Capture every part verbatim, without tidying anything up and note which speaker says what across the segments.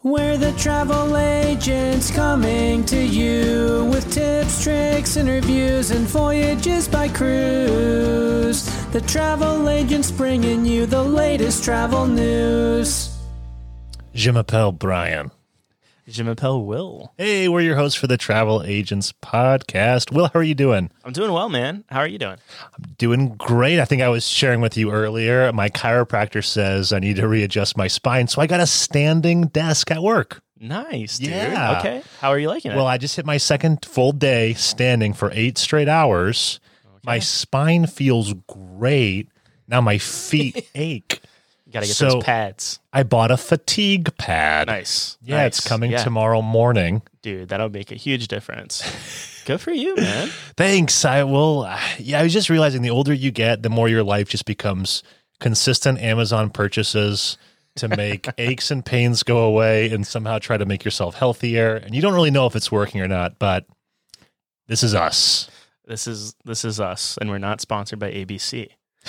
Speaker 1: We're the travel agents coming to you with tips, tricks, interviews, and voyages by cruise. The travel agents bringing you the latest travel news.
Speaker 2: Je m'appelle Brian.
Speaker 3: Je m'appelle Will.
Speaker 2: Hey, we're your hosts for the Travel Agents Podcast. Will, how are you doing?
Speaker 3: I'm doing well, man. How are you doing?
Speaker 2: I'm doing great. I think I was sharing with you earlier. My chiropractor says I need to readjust my spine, so I got a standing desk at work.
Speaker 3: Nice, dude.
Speaker 2: Yeah.
Speaker 3: Okay. How are you liking it?
Speaker 2: Well, I just hit my second full day standing for eight straight hours. Okay. My spine feels great. Now my feet ache.
Speaker 3: You got to get
Speaker 2: so
Speaker 3: those pads.
Speaker 2: I bought a fatigue pad.
Speaker 3: Nice.
Speaker 2: Yeah,
Speaker 3: nice.
Speaker 2: it's coming
Speaker 3: yeah.
Speaker 2: tomorrow morning.
Speaker 3: Dude, that'll make a huge difference. Good for you, man.
Speaker 2: Thanks. I will. Yeah, I was just realizing the older you get, the more your life just becomes consistent Amazon purchases to make aches and pains go away and somehow try to make yourself healthier. And you don't really know if it's working or not, but this is us.
Speaker 3: This is this is us, and we're not sponsored by A B C.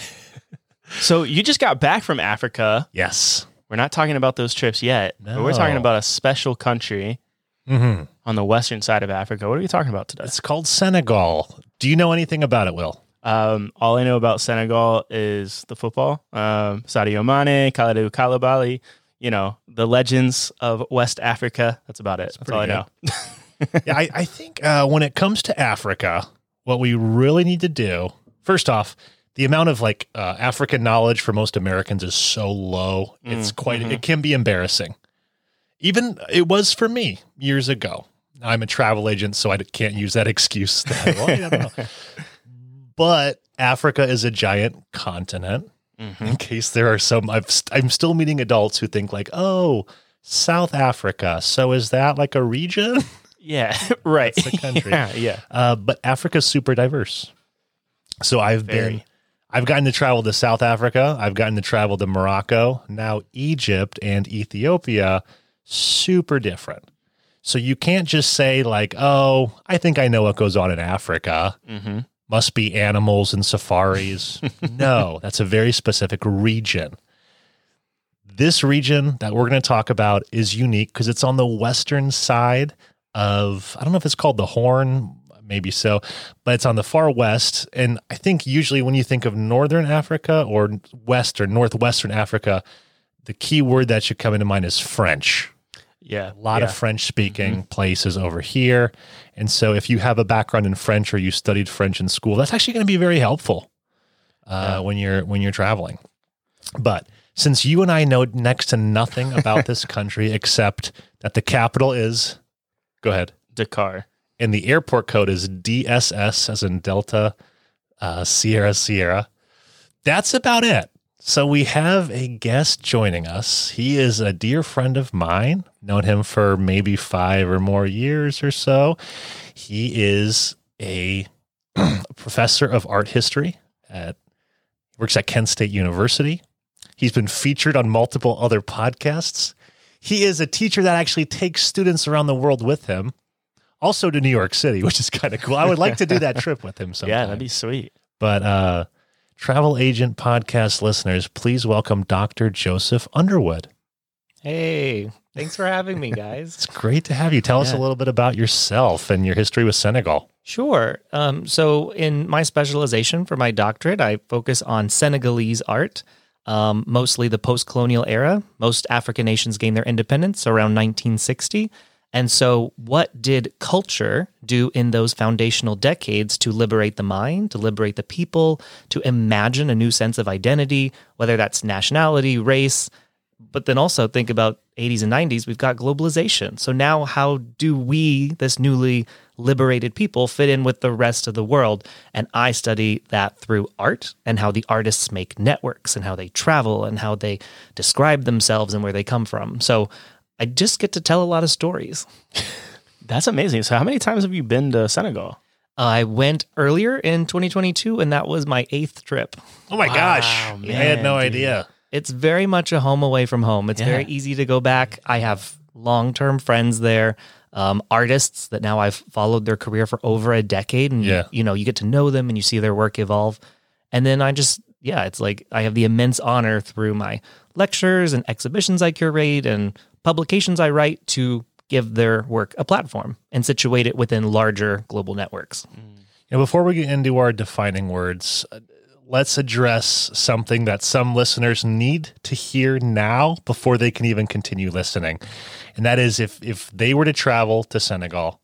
Speaker 3: So you just got back from Africa.
Speaker 2: Yes.
Speaker 3: We're not talking about those trips yet,
Speaker 2: No.
Speaker 3: but we're talking about a special country
Speaker 2: Mm-hmm.
Speaker 3: on the western side of Africa. What are we talking about today?
Speaker 2: It's called Senegal. Do you know anything about it, Will?
Speaker 3: Um, all I know about Senegal is the football. Um, Sadio Mane, Kalidou Koulibaly, you know, the legends of West Africa. That's about it. That's, That's all I know.
Speaker 2: yeah, I, I think uh, when it comes to Africa, what we really need to do, first off, the amount of like uh, African knowledge for most Americans is so low. It's
Speaker 3: Mm,
Speaker 2: quite,
Speaker 3: mm-hmm.
Speaker 2: it can be embarrassing. Even it was for me years ago. I'm a travel agent, so I can't use that excuse. That, well, I don't know. But Africa is a giant continent.
Speaker 3: Mm-hmm.
Speaker 2: In case there are some, I've, I'm still meeting adults who think like, oh, South Africa. So is that like a region?
Speaker 3: Yeah, right.
Speaker 2: It's a country.
Speaker 3: Yeah, yeah.
Speaker 2: Uh, but Africa's super diverse. So I've
Speaker 3: Very.
Speaker 2: been, I've gotten to travel to South Africa. I've gotten to travel to Morocco. Now Egypt and Ethiopia, super different. So you can't just say like, oh, I think I know what goes on in Africa.
Speaker 3: Mm-hmm.
Speaker 2: Must be animals and safaris. No, that's a very specific region. This region that we're going to talk about is unique because it's on the western side of, I don't know if it's called the Horn, maybe so, but it's on the far west. And I think usually when you think of northern Africa or western, northwestern Africa, the key word that should come into mind is French.
Speaker 3: Yeah.
Speaker 2: A lot
Speaker 3: yeah.
Speaker 2: of French-speaking mm-hmm. places over here. And so if you have a background in French or you studied French in school, that's actually going to be very helpful uh, yeah. when you're when you're traveling. But since you and I know next to nothing about this country except that the capital is, go ahead.
Speaker 3: Dakar.
Speaker 2: And the airport code is D S S, as in Delta, uh, Sierra, Sierra. That's about it. So we have a guest joining us. He is a dear friend of mine, known him for maybe five or more years or so. He is a professor of art history at, works at Kent State University. He's been featured on multiple other podcasts. He is a teacher that actually takes students around the world with him, also to New York City, which is kind of cool. I would like to do that trip with him sometime.
Speaker 3: Yeah, that'd be sweet.
Speaker 2: But, uh, Travel Agent Podcast listeners, please welcome Doctor Joseph Underwood.
Speaker 4: Hey, thanks for having me, guys.
Speaker 2: It's great to have you. Tell
Speaker 4: yeah.
Speaker 2: us a little bit about yourself and your history with Senegal.
Speaker 4: Sure. Um, so in my specialization for my doctorate, I focus on Senegalese art, um, mostly the post-colonial era. Most African nations gained their independence around nineteen sixty. And so what did culture do in those foundational decades to liberate the mind, to liberate the people, to imagine a new sense of identity, whether that's nationality, race, but then also think about eighties and nineties, we've got globalization. So now how do we, this newly liberated people, fit in with the rest of the world? And I study that through art and how the artists make networks and how they travel and how they describe themselves and where they come from. So I just get to tell a lot of stories.
Speaker 3: That's amazing. So how many times have you been to Senegal?
Speaker 4: I went earlier in twenty twenty-two, and that was my eighth trip.
Speaker 2: Oh my
Speaker 3: Wow,
Speaker 2: gosh.
Speaker 3: man,
Speaker 2: I had no
Speaker 3: dude.
Speaker 2: idea.
Speaker 4: It's very much a home away from home. It's
Speaker 3: Yeah.
Speaker 4: very easy to go back. I have long-term friends there, um, artists that now I've followed their career for over a decade. And,
Speaker 2: Yeah.
Speaker 4: you know, you get to know them and you see their work evolve. And then I just, yeah, it's like I have the immense honor through my lectures and exhibitions I curate and publications I write to give their work a platform and situate it within larger global networks.
Speaker 2: Now, before we get into our defining words, uh, let's address something that some listeners need to hear now before they can even continue listening. And that is if, if they were to travel to Senegal,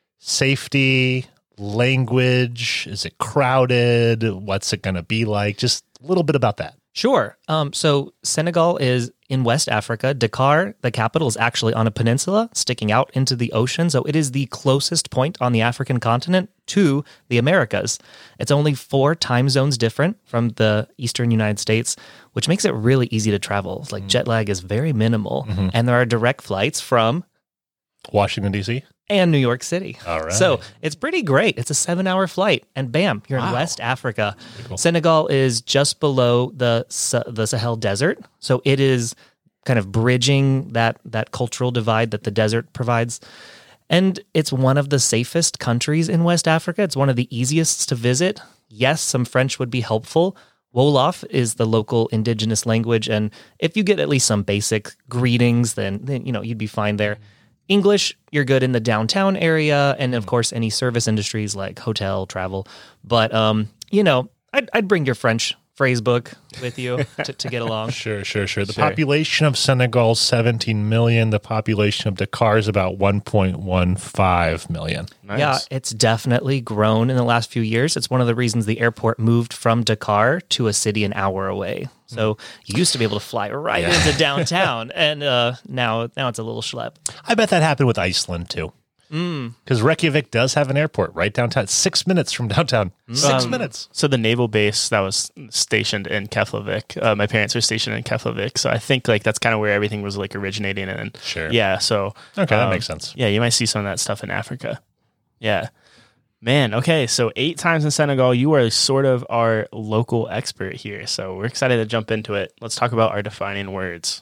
Speaker 2: safety, language, is it crowded? What's it going to be like? Just a little bit about that.
Speaker 4: Sure. Um, so Senegal is in West Africa. Dakar, the capital, is actually on a peninsula sticking out into the ocean. So it is the closest point on the African continent to the Americas. It's only four time zones different from the eastern United States, which makes it really easy to travel. It's like mm-hmm. jet lag is very minimal. Mm-hmm. And there are direct flights from
Speaker 2: Washington, D C
Speaker 4: and New York City.
Speaker 2: All right.
Speaker 4: So it's pretty great. It's a seven hour flight and bam, you're wow. in West Africa. Cool. Senegal is just below the the Sahel Desert. So it is kind of bridging that, that cultural divide that the desert provides. And it's one of the safest countries in West Africa. It's one of the easiest to visit. Yes, some French would be helpful. Wolof is the local indigenous language. And if you get at least some basic greetings, then, then you know, you'd be fine there. English, you're good in the downtown area, and of course, any service industries like hotel, travel. But, um, you know, I'd, I'd bring your French phrase book with you to, to get along.
Speaker 2: Sure, sure, sure. The
Speaker 4: Sure.
Speaker 2: population of Senegal is seventeen million. The population of Dakar is about one point one five million.
Speaker 3: Nice.
Speaker 4: Yeah, it's definitely grown in the last few years. It's one of the reasons the airport moved from Dakar to a city an hour away. So you used to be able to fly right
Speaker 2: Yeah.
Speaker 4: into downtown, and uh, now now it's a little schlep.
Speaker 2: I bet that happened with Iceland, too. Because Reykjavik does have an airport right downtown. It's six minutes from downtown. Six
Speaker 3: Um,
Speaker 2: minutes.
Speaker 3: So the naval base that was stationed in Keflavik, uh, my parents were stationed in Keflavik. So I think like that's kind of where everything was like originating. And
Speaker 2: Sure.
Speaker 3: yeah, so
Speaker 2: Okay, that
Speaker 3: um,
Speaker 2: makes sense.
Speaker 3: Yeah, you might see some of that stuff in Africa. Yeah. Man, okay, so eight times in Senegal, you are sort of our local expert here. So we're excited to jump into it. Let's talk about our defining words.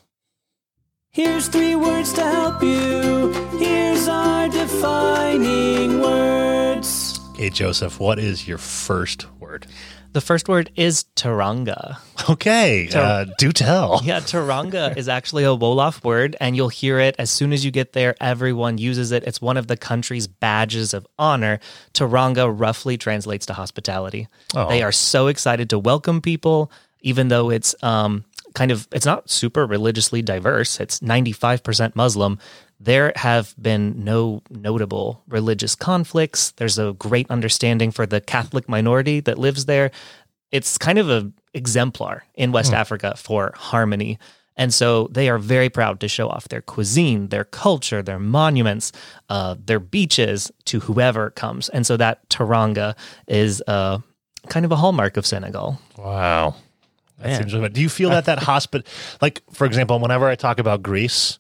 Speaker 1: Here's three words to help you. Here's our defining words.
Speaker 2: Okay, Joseph, what is your first word?
Speaker 4: The first word is Teranga.
Speaker 2: Okay, uh, do tell.
Speaker 4: Yeah, Teranga is actually a Wolof word, and you'll hear it as soon as you get there. Everyone uses it. It's one of the country's badges of honor. Teranga roughly translates to hospitality.
Speaker 2: Oh.
Speaker 4: They are so excited to welcome people, even though it's um, kind of, it's not super religiously diverse. It's ninety-five percent Muslim. There have been no notable religious conflicts. There's a great understanding for the Catholic minority that lives there. It's kind of an exemplar in West mm. Africa for harmony. And so they are very proud to show off their cuisine, their culture, their monuments, uh, their beaches to whoever comes. And so that Teranga is uh, kind of a hallmark of Senegal.
Speaker 2: Wow. That
Speaker 3: Man.
Speaker 2: seems really bad. Do you feel that that hospital, like, for example, whenever I talk about Greece,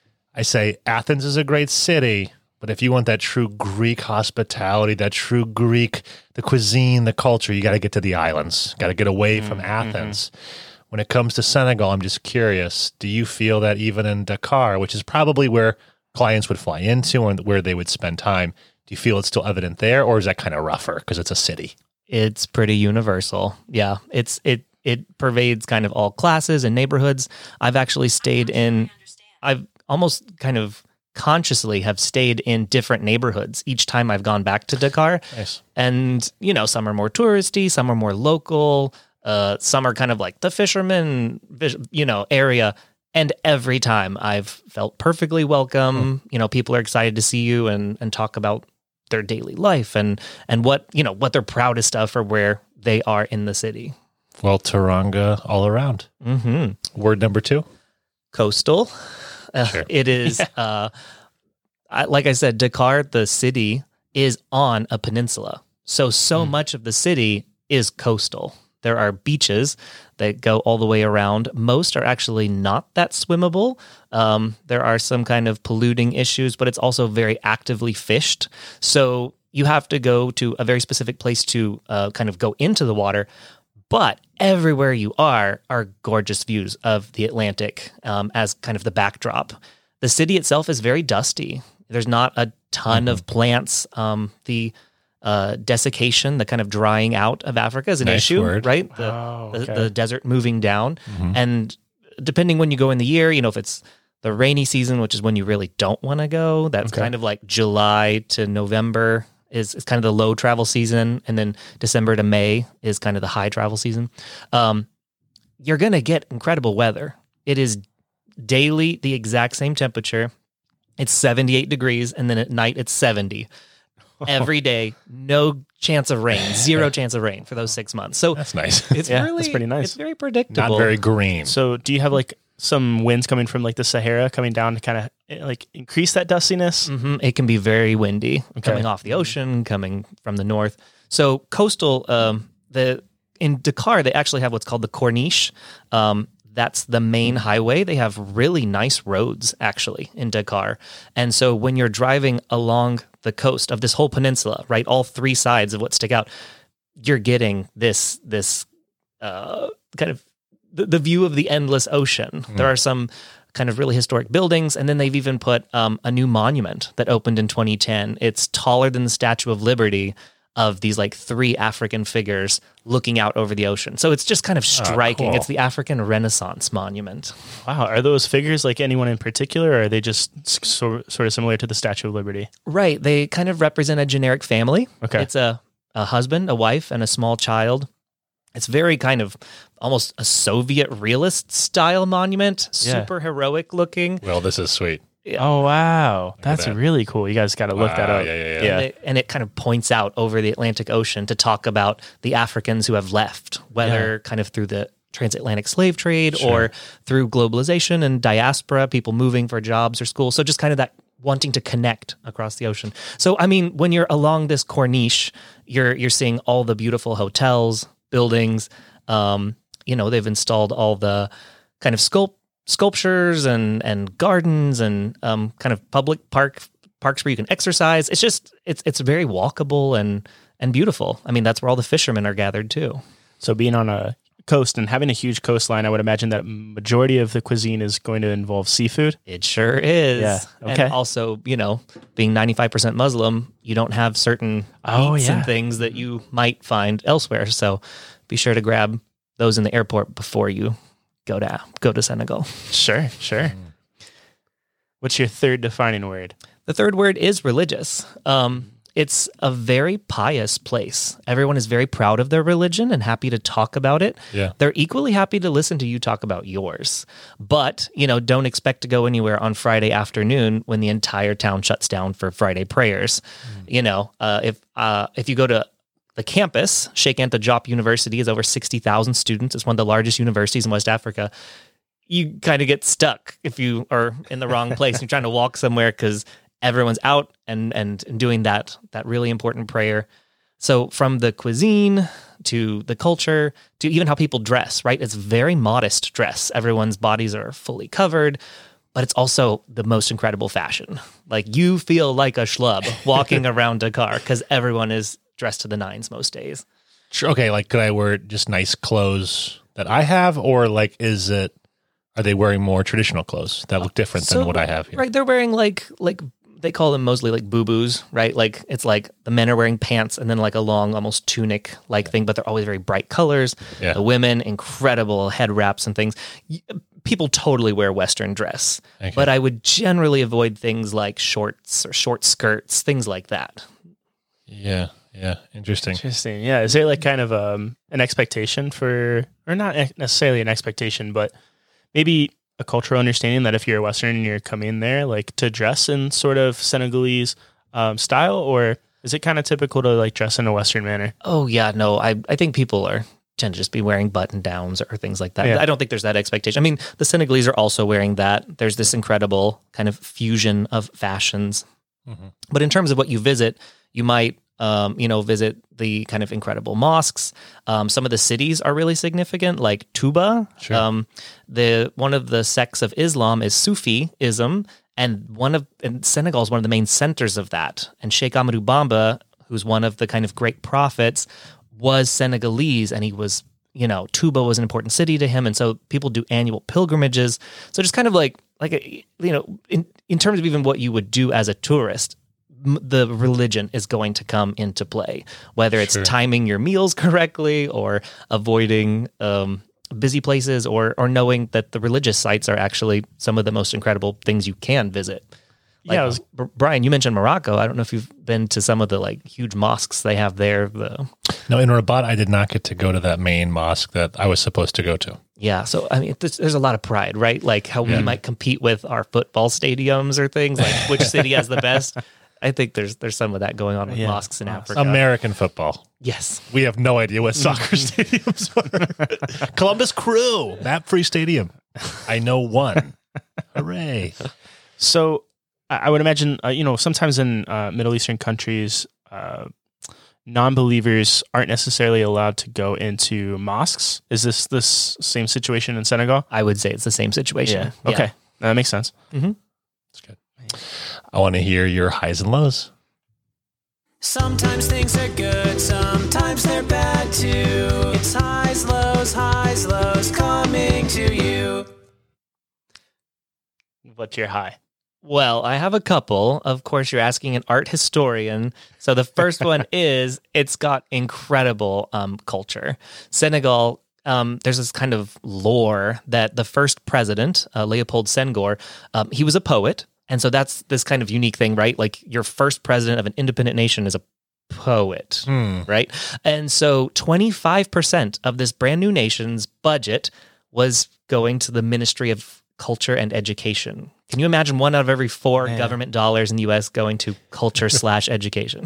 Speaker 2: I say Athens is a great city, but if you want that true Greek hospitality, that true Greek, the cuisine, the culture, you got to get to the islands, got to get away mm-hmm. from Athens. When it comes to Senegal, I'm just curious, do you feel that even in Dakar, which is probably where clients would fly into and where they would spend time, do you feel it's still evident there, or is that kind of rougher because it's a city?
Speaker 4: It's pretty universal. Yeah, it's it it pervades kind of all classes and neighborhoods. I've actually stayed in, I've almost kind of consciously have stayed in different neighborhoods each time I've gone back to Dakar.
Speaker 2: Nice.
Speaker 4: And, you know, some are more touristy, some are more local, uh, some are kind of like the fisherman, you know, area. And every time I've felt perfectly welcome. Mm. You know, people are excited to see you and, and talk about their daily life and, and what, you know, what they're proudest of or where they are in the city.
Speaker 2: Well, Teranga all around.
Speaker 4: Mm-hmm.
Speaker 2: Word number two?
Speaker 4: Coastal. Uh,
Speaker 2: Sure.
Speaker 4: It is, yeah. uh, I, like I said, Dakar, the city, is on a peninsula. So, so mm. much of the city is coastal. There are beaches that go all the way around. Most are actually not that swimmable. Um, there are some kind of polluting issues, but it's also very actively fished. So you have to go to a very specific place to uh, kind of go into the water. But everywhere you are are gorgeous views of the Atlantic um, as kind of the backdrop. The city itself is very dusty. There's not a ton mm-hmm. of plants. Um, the uh, desiccation, the kind of drying out of Africa is an
Speaker 2: nice
Speaker 4: issue,
Speaker 2: word.
Speaker 4: right? The,
Speaker 3: Oh,
Speaker 4: the,
Speaker 3: okay.
Speaker 4: the desert moving down.
Speaker 2: Mm-hmm.
Speaker 4: And depending when you go in the year, you know, if it's the rainy season, which is when you really don't want to go. That's
Speaker 3: Okay.
Speaker 4: kind of like July to November is, is kind of the low travel season. And then December to May is kind of the high travel season. Um, you're going to get incredible weather. It is daily the exact same temperature. It's seventy-eight degrees, and then at night it's seventy. Every day, no chance of rain, zero chance of rain for those six months. So
Speaker 2: That's nice.
Speaker 4: it's
Speaker 3: Yeah,
Speaker 4: really
Speaker 3: that's pretty nice.
Speaker 4: It's very predictable.
Speaker 2: Not very green.
Speaker 3: So do you have like some winds coming from like the Sahara coming down to kind of like increase that dustiness?
Speaker 4: hmm It can be very windy coming off the ocean, coming from the north. So coastal, um, the in Dakar, they actually have what's called the Corniche. Um, that's the main highway. They have really nice roads actually in Dakar. And so when you're driving along the coast of this whole peninsula, right, all three sides of what stick out, you're getting this this uh, kind of the, the view of the endless ocean. Mm. There are some kind of really historic buildings, and then they've even put um, a new monument that opened in twenty ten. It's taller than the Statue of Liberty, of these like three African figures looking out over the ocean. So it's just kind of striking.
Speaker 2: cool.
Speaker 4: It's the African Renaissance monument.
Speaker 3: Wow. Are those figures like anyone in particular, or are they just so, sort of similar to the Statue of Liberty?
Speaker 4: Right. They kind of represent a generic family.
Speaker 3: Okay.
Speaker 4: It's a, a husband, a wife, and a small child. It's very kind of almost a Soviet realist style monument,
Speaker 3: Yeah.
Speaker 4: super heroic looking.
Speaker 2: Well, this is sweet.
Speaker 3: Oh, wow. That's
Speaker 2: that.
Speaker 3: really cool. You guys got to look that
Speaker 2: Wow,
Speaker 3: up.
Speaker 2: yeah, yeah, yeah.
Speaker 3: Yeah.
Speaker 4: And it, and it kind of points out over the Atlantic Ocean to talk about the Africans who have left, whether
Speaker 3: Yeah.
Speaker 4: kind of through the transatlantic slave trade
Speaker 2: Sure.
Speaker 4: or through globalization and diaspora, people moving for jobs or school. So just kind of that wanting to connect across the ocean. So, I mean, when you're along this Corniche, you're you're seeing all the beautiful hotels, buildings. Um, you know, they've installed all the kind of sculpt sculptures and and gardens and um, kind of public park parks where you can exercise. It's just it's it's very walkable and and beautiful. I mean, that's where all the fishermen are gathered too.
Speaker 3: So being on a coast and having a huge coastline, I would imagine that majority of the cuisine is going to involve seafood.
Speaker 4: It sure is.
Speaker 3: Yeah, okay.
Speaker 4: And also, you know, being ninety-five percent Muslim, you don't have certain
Speaker 3: Oh,
Speaker 4: meats
Speaker 3: yeah.
Speaker 4: and things that you might find elsewhere. So be sure to grab those in the airport before you go to go to Senegal.
Speaker 3: Sure, sure. What's your third defining word?
Speaker 4: The third word is religious. Um, it's a very pious place. Everyone is very proud of their religion and happy to talk about it.
Speaker 2: Yeah.
Speaker 4: They're equally happy to listen to you talk about yours. But, you know, don't expect to go anywhere on Friday afternoon when the entire town shuts down for Friday prayers. Mm. You know, uh, if uh, if you go to the campus, Sheikh Anta Diop University is over sixty thousand students. It's one of the largest universities in West Africa. You kind of get stuck if you are in the wrong place and you're trying to walk somewhere because everyone's out and, and and doing that that really important prayer. So from the cuisine to the culture to even how people dress, right? It's very modest dress. Everyone's bodies are fully covered, but it's also the most incredible fashion. Like you feel like a schlub walking around Dakar because everyone is dressed to the nines most days.
Speaker 2: Sure. Okay, like could I wear just nice clothes that I have, or like is it? Are they wearing more traditional clothes that look different
Speaker 4: So,
Speaker 2: than what I have here?
Speaker 4: Right, they're wearing like like they call them mostly like boo-boos, right? Like it's like the men are wearing pants and then like a long almost tunic like thing, but they're always very bright colors.
Speaker 2: Yeah.
Speaker 4: The women, incredible head wraps and things. Y- People totally wear Western dress,
Speaker 2: Okay.
Speaker 4: but I would generally avoid things like shorts or short skirts, things like that.
Speaker 2: Yeah, yeah, interesting.
Speaker 3: Interesting. Yeah. Is there like kind of um, an expectation for, or not necessarily an expectation, but maybe a cultural understanding that if you're a Western and you're coming there, like to dress in sort of Senegalese um, style, or is it kind of typical to like dress in a Western manner?
Speaker 4: Oh yeah, no, I I think people are tend to just be wearing button downs or things like that.
Speaker 3: Yeah.
Speaker 4: I don't think there's that expectation. I mean, the Senegalese are also wearing that. There's this incredible kind of fusion of fashions.
Speaker 2: Mm-hmm.
Speaker 4: But in terms of what you visit, you might um, you know, visit the kind of incredible mosques. Um, some of the cities are really significant, like Touba.
Speaker 2: Sure.
Speaker 4: Um, the one of the sects of Islam is Sufism, and one of and Senegal is one of the main centers of that. And Sheikh Amadou Bamba, who's one of the kind of great prophets, was Senegalese, and he was, you know, Touba was an important city to him, and so people do annual pilgrimages. So just kind of like like a, you know, in in terms of even what you would do as a tourist, m- the religion is going to come into play, whether it's
Speaker 2: Sure.
Speaker 4: timing your meals correctly or avoiding um, busy places, or or knowing that the religious sites are actually some of the most incredible things you can visit. Like,
Speaker 3: yeah, I was,
Speaker 4: B- Brian, you mentioned Morocco. I don't know if you've been to some of the like huge mosques they have there. The
Speaker 2: No, in Rabat, I did not get to go to that main mosque that I was supposed to go to.
Speaker 4: yeah, so I mean, there's, there's a lot of pride, right? Like how
Speaker 2: Yeah.
Speaker 4: we might compete with our football stadiums or things, like which city has the best. I think there's there's some of that going on with
Speaker 3: Yeah.
Speaker 4: mosques in
Speaker 3: Mosques.
Speaker 4: Africa.
Speaker 2: American football.
Speaker 4: Yes.
Speaker 2: We have no idea what soccer stadiums are. Columbus Crew, Map Free Stadium. I know one. Hooray.
Speaker 3: So I I would imagine, uh, you know, sometimes in uh, Middle Eastern countries, uh, non-believers aren't necessarily allowed to go into mosques. Is this this same situation in Senegal?
Speaker 4: I would say it's the same situation. Yeah.
Speaker 3: Okay. That makes sense.
Speaker 2: That's good. I want to hear your highs and lows.
Speaker 1: Sometimes things are good, sometimes they're bad too. It's highs, lows, highs, lows coming to you.
Speaker 3: What's your high?
Speaker 4: Well, I have a couple. Of course, you're asking an art historian. So the first one is it's got incredible um, culture. Senegal, um, there's this kind of lore that the first president, uh, Leopold Senghor, um, he was a poet. And so that's this kind of unique thing, right? Like your first president of an independent nation is a poet,
Speaker 2: Hmm.
Speaker 4: right? And so twenty-five percent of this brand new nation's budget was going to the Ministry of Culture and Education. Can you imagine one out of every four
Speaker 3: Man.
Speaker 4: government dollars in the U S going to culture slash education?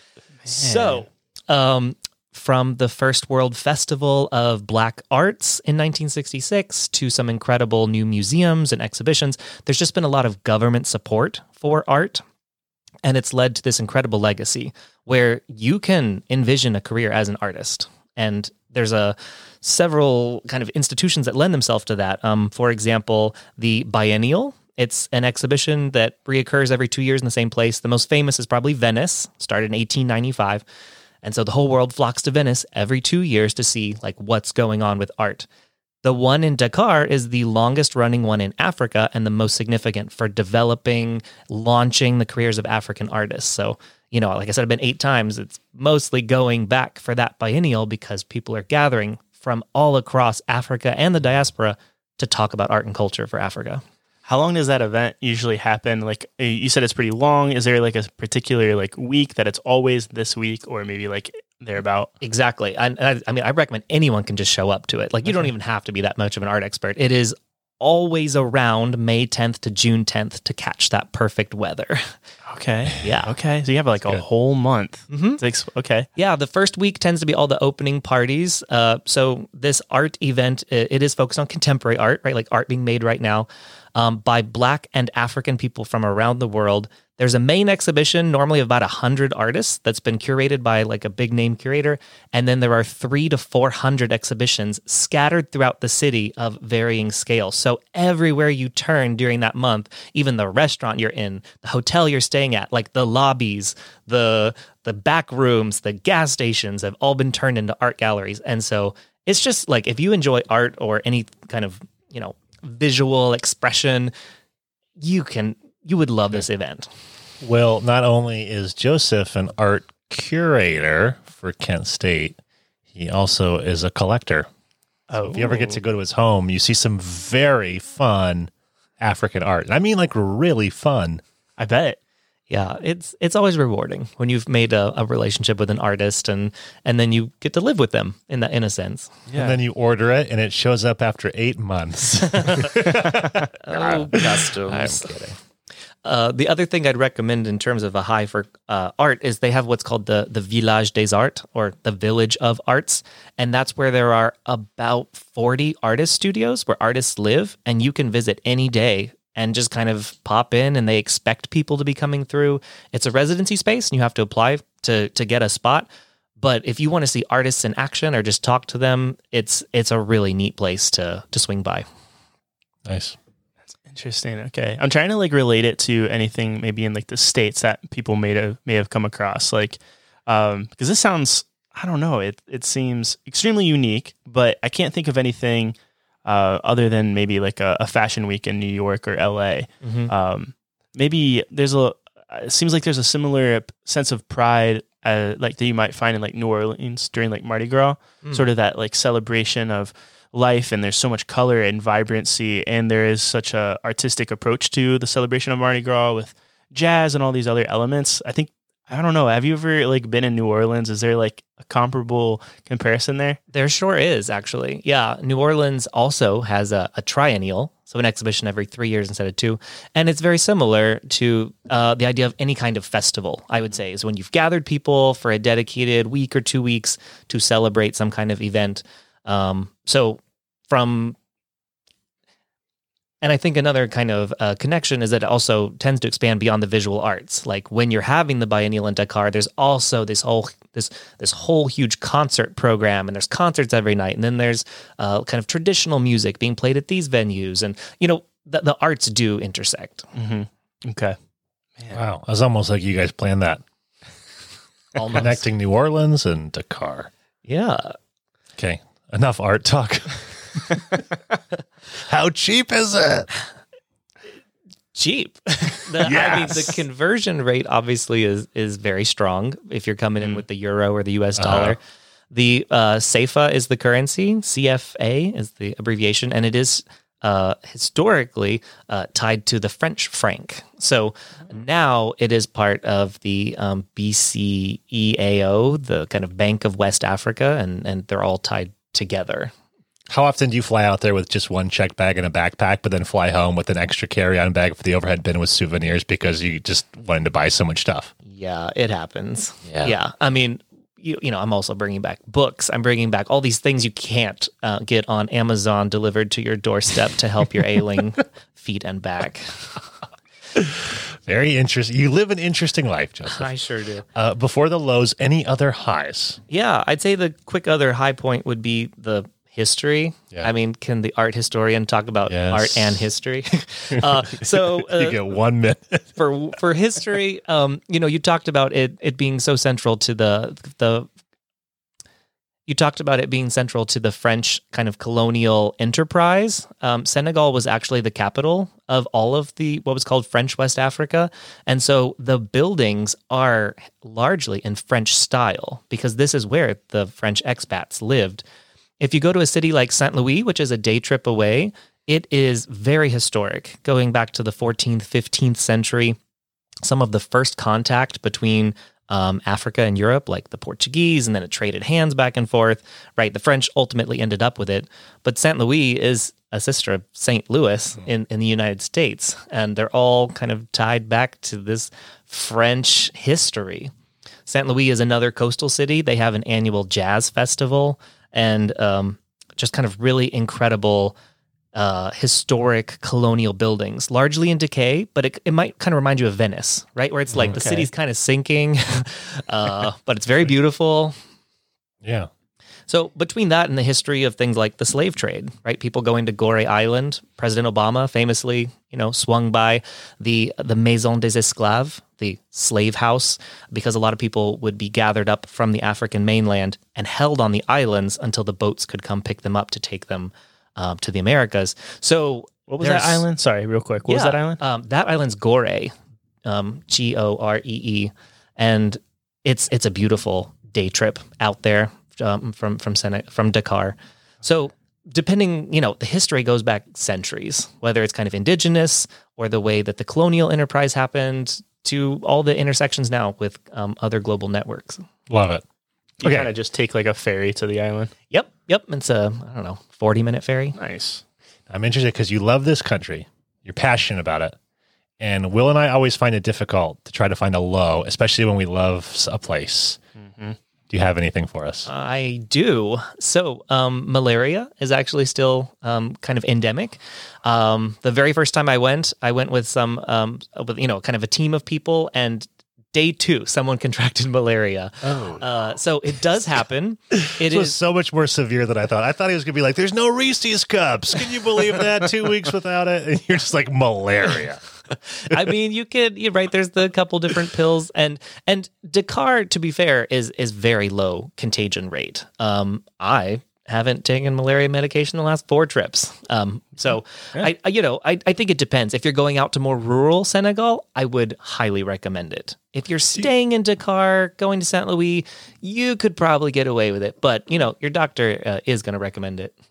Speaker 4: So, um, from the first World Festival of Black Arts in nineteen sixty-six to some incredible new museums and exhibitions, there's just been a lot of government support for art. And it's led to this incredible legacy where you can envision a career as an artist. And there's a several kind of institutions that lend themselves to that. Um, for example, the Biennial. It's an exhibition that reoccurs every two years in the same place. The most famous is probably Venice, started in eighteen ninety-five. And so the whole world flocks to Venice every two years to see like what's going on with art. The one in Dakar is the longest running one in Africa and the most significant for developing, launching the careers of African artists. So, you know, like I said, I've been eight times. It's mostly going back for that biennial because people are gathering from all across Africa and the diaspora to talk about art and culture for Africa.
Speaker 3: How long does that event usually happen? Like uh, you said, it's pretty long. Is there like a particular like week that it's always this week, or maybe like thereabout?
Speaker 4: Exactly. I, I, I mean, I recommend anyone can just show up to it. Like you don't even have to be that much of an art expert. It is always around May tenth to June tenth to catch that perfect weather.
Speaker 3: Okay.
Speaker 4: Yeah.
Speaker 3: Okay. So you have like a
Speaker 2: good.
Speaker 3: whole month.
Speaker 4: Mhm.
Speaker 3: to exp- okay.
Speaker 4: Yeah, the first week tends to be all the opening parties. Uh, so this art event, it, it is focused on contemporary art, right? Like art being made right now um, by Black and African people from around the world. There's a main exhibition, normally of about one hundred artists, that's been curated by like a big name curator. And then there are three to four hundred exhibitions scattered throughout the city of varying scale. So everywhere you turn during that month, even the restaurant you're in, the hotel you're staying at, like the lobbies, the the back rooms, the gas stations have all been turned into art galleries. And so it's just like if you enjoy art or any kind of, you know, visual expression, you can you would love this event.
Speaker 2: Well, not only is Joseph an art curator for Kent State, he also is a collector. So if you ever get to go to his home, you see some very fun African art. And I mean like really fun.
Speaker 3: I bet.
Speaker 4: Yeah, it's it's always rewarding when you've made a, a relationship with an artist and and then you get to live with them in that in a sense.
Speaker 3: Yeah.
Speaker 2: And then you order it and it shows up after eight months.
Speaker 4: Oh, customs.
Speaker 2: I'm kidding.
Speaker 4: Uh, the other thing I'd recommend in terms of a high for uh, art is they have what's called the the Village des Arts, or the Village of Arts, and that's where there are about forty artist studios where artists live, and you can visit any day and just kind of pop in, and they expect people to be coming through. It's a residency space, and you have to apply to to get a spot. But if you want to see artists in action or just talk to them, it's it's a really neat place to to swing by.
Speaker 2: Nice.
Speaker 3: Interesting. Okay. I'm trying to like relate it to anything maybe in like the States that people may have may have come across. Like, um, because this sounds, I don't know, it it seems extremely unique, but I can't think of anything uh, other than maybe like a, a fashion week in New York or L A.
Speaker 4: Mm-hmm.
Speaker 3: Um, maybe there's a, it seems like there's a similar sense of pride uh, like that you might find in like New Orleans during like Mardi Gras,
Speaker 4: Mm.
Speaker 3: sort of that like celebration of life, and there's so much color and vibrancy, and there is such a artistic approach to the celebration of Mardi Gras with jazz and all these other elements. I think, I don't know, have you ever like been in New Orleans? Is there like a comparable comparison there?
Speaker 4: There sure is, actually. Yeah, New Orleans also has a, a triennial, so an exhibition every three years instead of two. And it's very similar to uh, the idea of any kind of festival, I would say, is when you've gathered people for a dedicated week or two weeks to celebrate some kind of event. Um, so from... And I think another kind of uh, connection is that it also tends to expand beyond the visual arts. Like when you're having the biennial in Dakar, there's also this whole this this whole huge concert program, and there's concerts every night, and then there's uh, kind of traditional music being played at these venues, and you know the, the arts do intersect.
Speaker 3: Mm-hmm. Okay.
Speaker 2: Man. Wow, it was almost like you guys planned that.
Speaker 4: Almost.
Speaker 2: Connecting New Orleans and Dakar.
Speaker 4: Yeah.
Speaker 2: Okay, enough art talk. How cheap is it?
Speaker 4: Cheap. the,
Speaker 2: yes.
Speaker 4: I mean, the conversion rate obviously is is very strong if you're coming in mm. with the euro or the U S dollar. Uh-huh. The uh, C E F A is the currency. C F A is the abbreviation, and it is uh, historically uh, tied to the French franc. So now it is part of the um, B C E A O, the kind of Bank of West Africa, and, and they're all tied together.
Speaker 2: How often do you fly out there with just one check bag and a backpack, but then fly home with an extra carry-on bag for the overhead bin with souvenirs because you just wanted to buy so much stuff?
Speaker 4: Yeah, it happens.
Speaker 2: Yeah.
Speaker 4: Yeah. I mean, you, you know, I'm also bringing back books. I'm bringing back all these things you can't uh, get on Amazon delivered to your doorstep to help your ailing feet and back.
Speaker 2: Very interesting. You live an interesting life, Joseph.
Speaker 4: I sure do.
Speaker 2: Uh, before the lows, any other highs?
Speaker 4: Yeah, I'd say the quick other high point would be the history.
Speaker 2: Yeah.
Speaker 4: I mean, can the art historian talk about
Speaker 2: yes.
Speaker 4: art and history? uh, so uh,
Speaker 2: you get one minute
Speaker 4: for for history. Um, you know, you talked about it it being so central to the the. You talked about it being central to the French kind of colonial enterprise. Um, Senegal was actually the capital of all of the what was called French West Africa, and so the buildings are largely in French style because this is where the French expats lived. If you go to a city like Saint Louis, which is a day trip away, it is very historic, going back to the fourteenth, fifteenth century. Some of the first contact between um, Africa and Europe, like the Portuguese, and then it traded hands back and forth, right? The French ultimately ended up with it. But Saint Louis is a sister of Saint Louis in, in the United States, and they're all kind of tied back to this French history. Saint Louis is another coastal city. They have an annual jazz festival, and um, just kind of really incredible uh, historic colonial buildings, largely in decay, but it, it might kind of remind you of Venice, right? Where it's like okay. the city's kind of sinking, uh, but it's very beautiful.
Speaker 2: Yeah.
Speaker 4: So between that and the history of things like the slave trade, right? People going to Gorée Island, President Obama famously, you know, swung by the the Maison des Esclaves, the slave house, because a lot of people would be gathered up from the African mainland and held on the islands until the boats could come pick them up to take them um, to the Americas. So
Speaker 3: what was that island? Sorry, real quick. What
Speaker 4: yeah,
Speaker 3: was that island?
Speaker 4: Um, that island's Gorée, um, G O R E E, and it's it's a beautiful day trip out there. Um, from from Sen- from Dakar. So depending, you know, the history goes back centuries, whether it's kind of indigenous or the way that the colonial enterprise happened to all the intersections now with um, other global networks.
Speaker 2: Love it.
Speaker 3: You
Speaker 2: okay.
Speaker 3: kind of just take like a ferry to the island.
Speaker 4: Yep. Yep. It's a, I don't know, forty minute ferry.
Speaker 3: Nice.
Speaker 2: I'm interested because you love this country. You're passionate about it. And Will and I always find it difficult to try to find a low, especially when we love a place. Mm-hmm. Do you have anything for us?
Speaker 4: I do. So um, malaria is actually still um, kind of endemic. Um, the very first time I went, I went with some, um, with, you know, kind of a team of people, and day two, someone contracted malaria.
Speaker 2: Oh,
Speaker 4: uh, so it does happen. It
Speaker 2: this
Speaker 4: is
Speaker 2: was so much more severe than I thought. I thought he was going to be like, "There's no Reese's cups." Can you believe that? Two weeks without it, and you're just like malaria.
Speaker 4: I mean, you could, you're right. There's the couple different pills, and and Dakar, to be fair, is is very low contagion rate. Um, I haven't taken malaria medication the last four trips. Um, so yeah. I, I, you know, I, I think it depends. If you're going out to more rural Senegal, I would highly recommend it. If you're staying in Dakar, going to Saint Louis, you could probably get away with it. But you know, your doctor uh, is going to recommend it.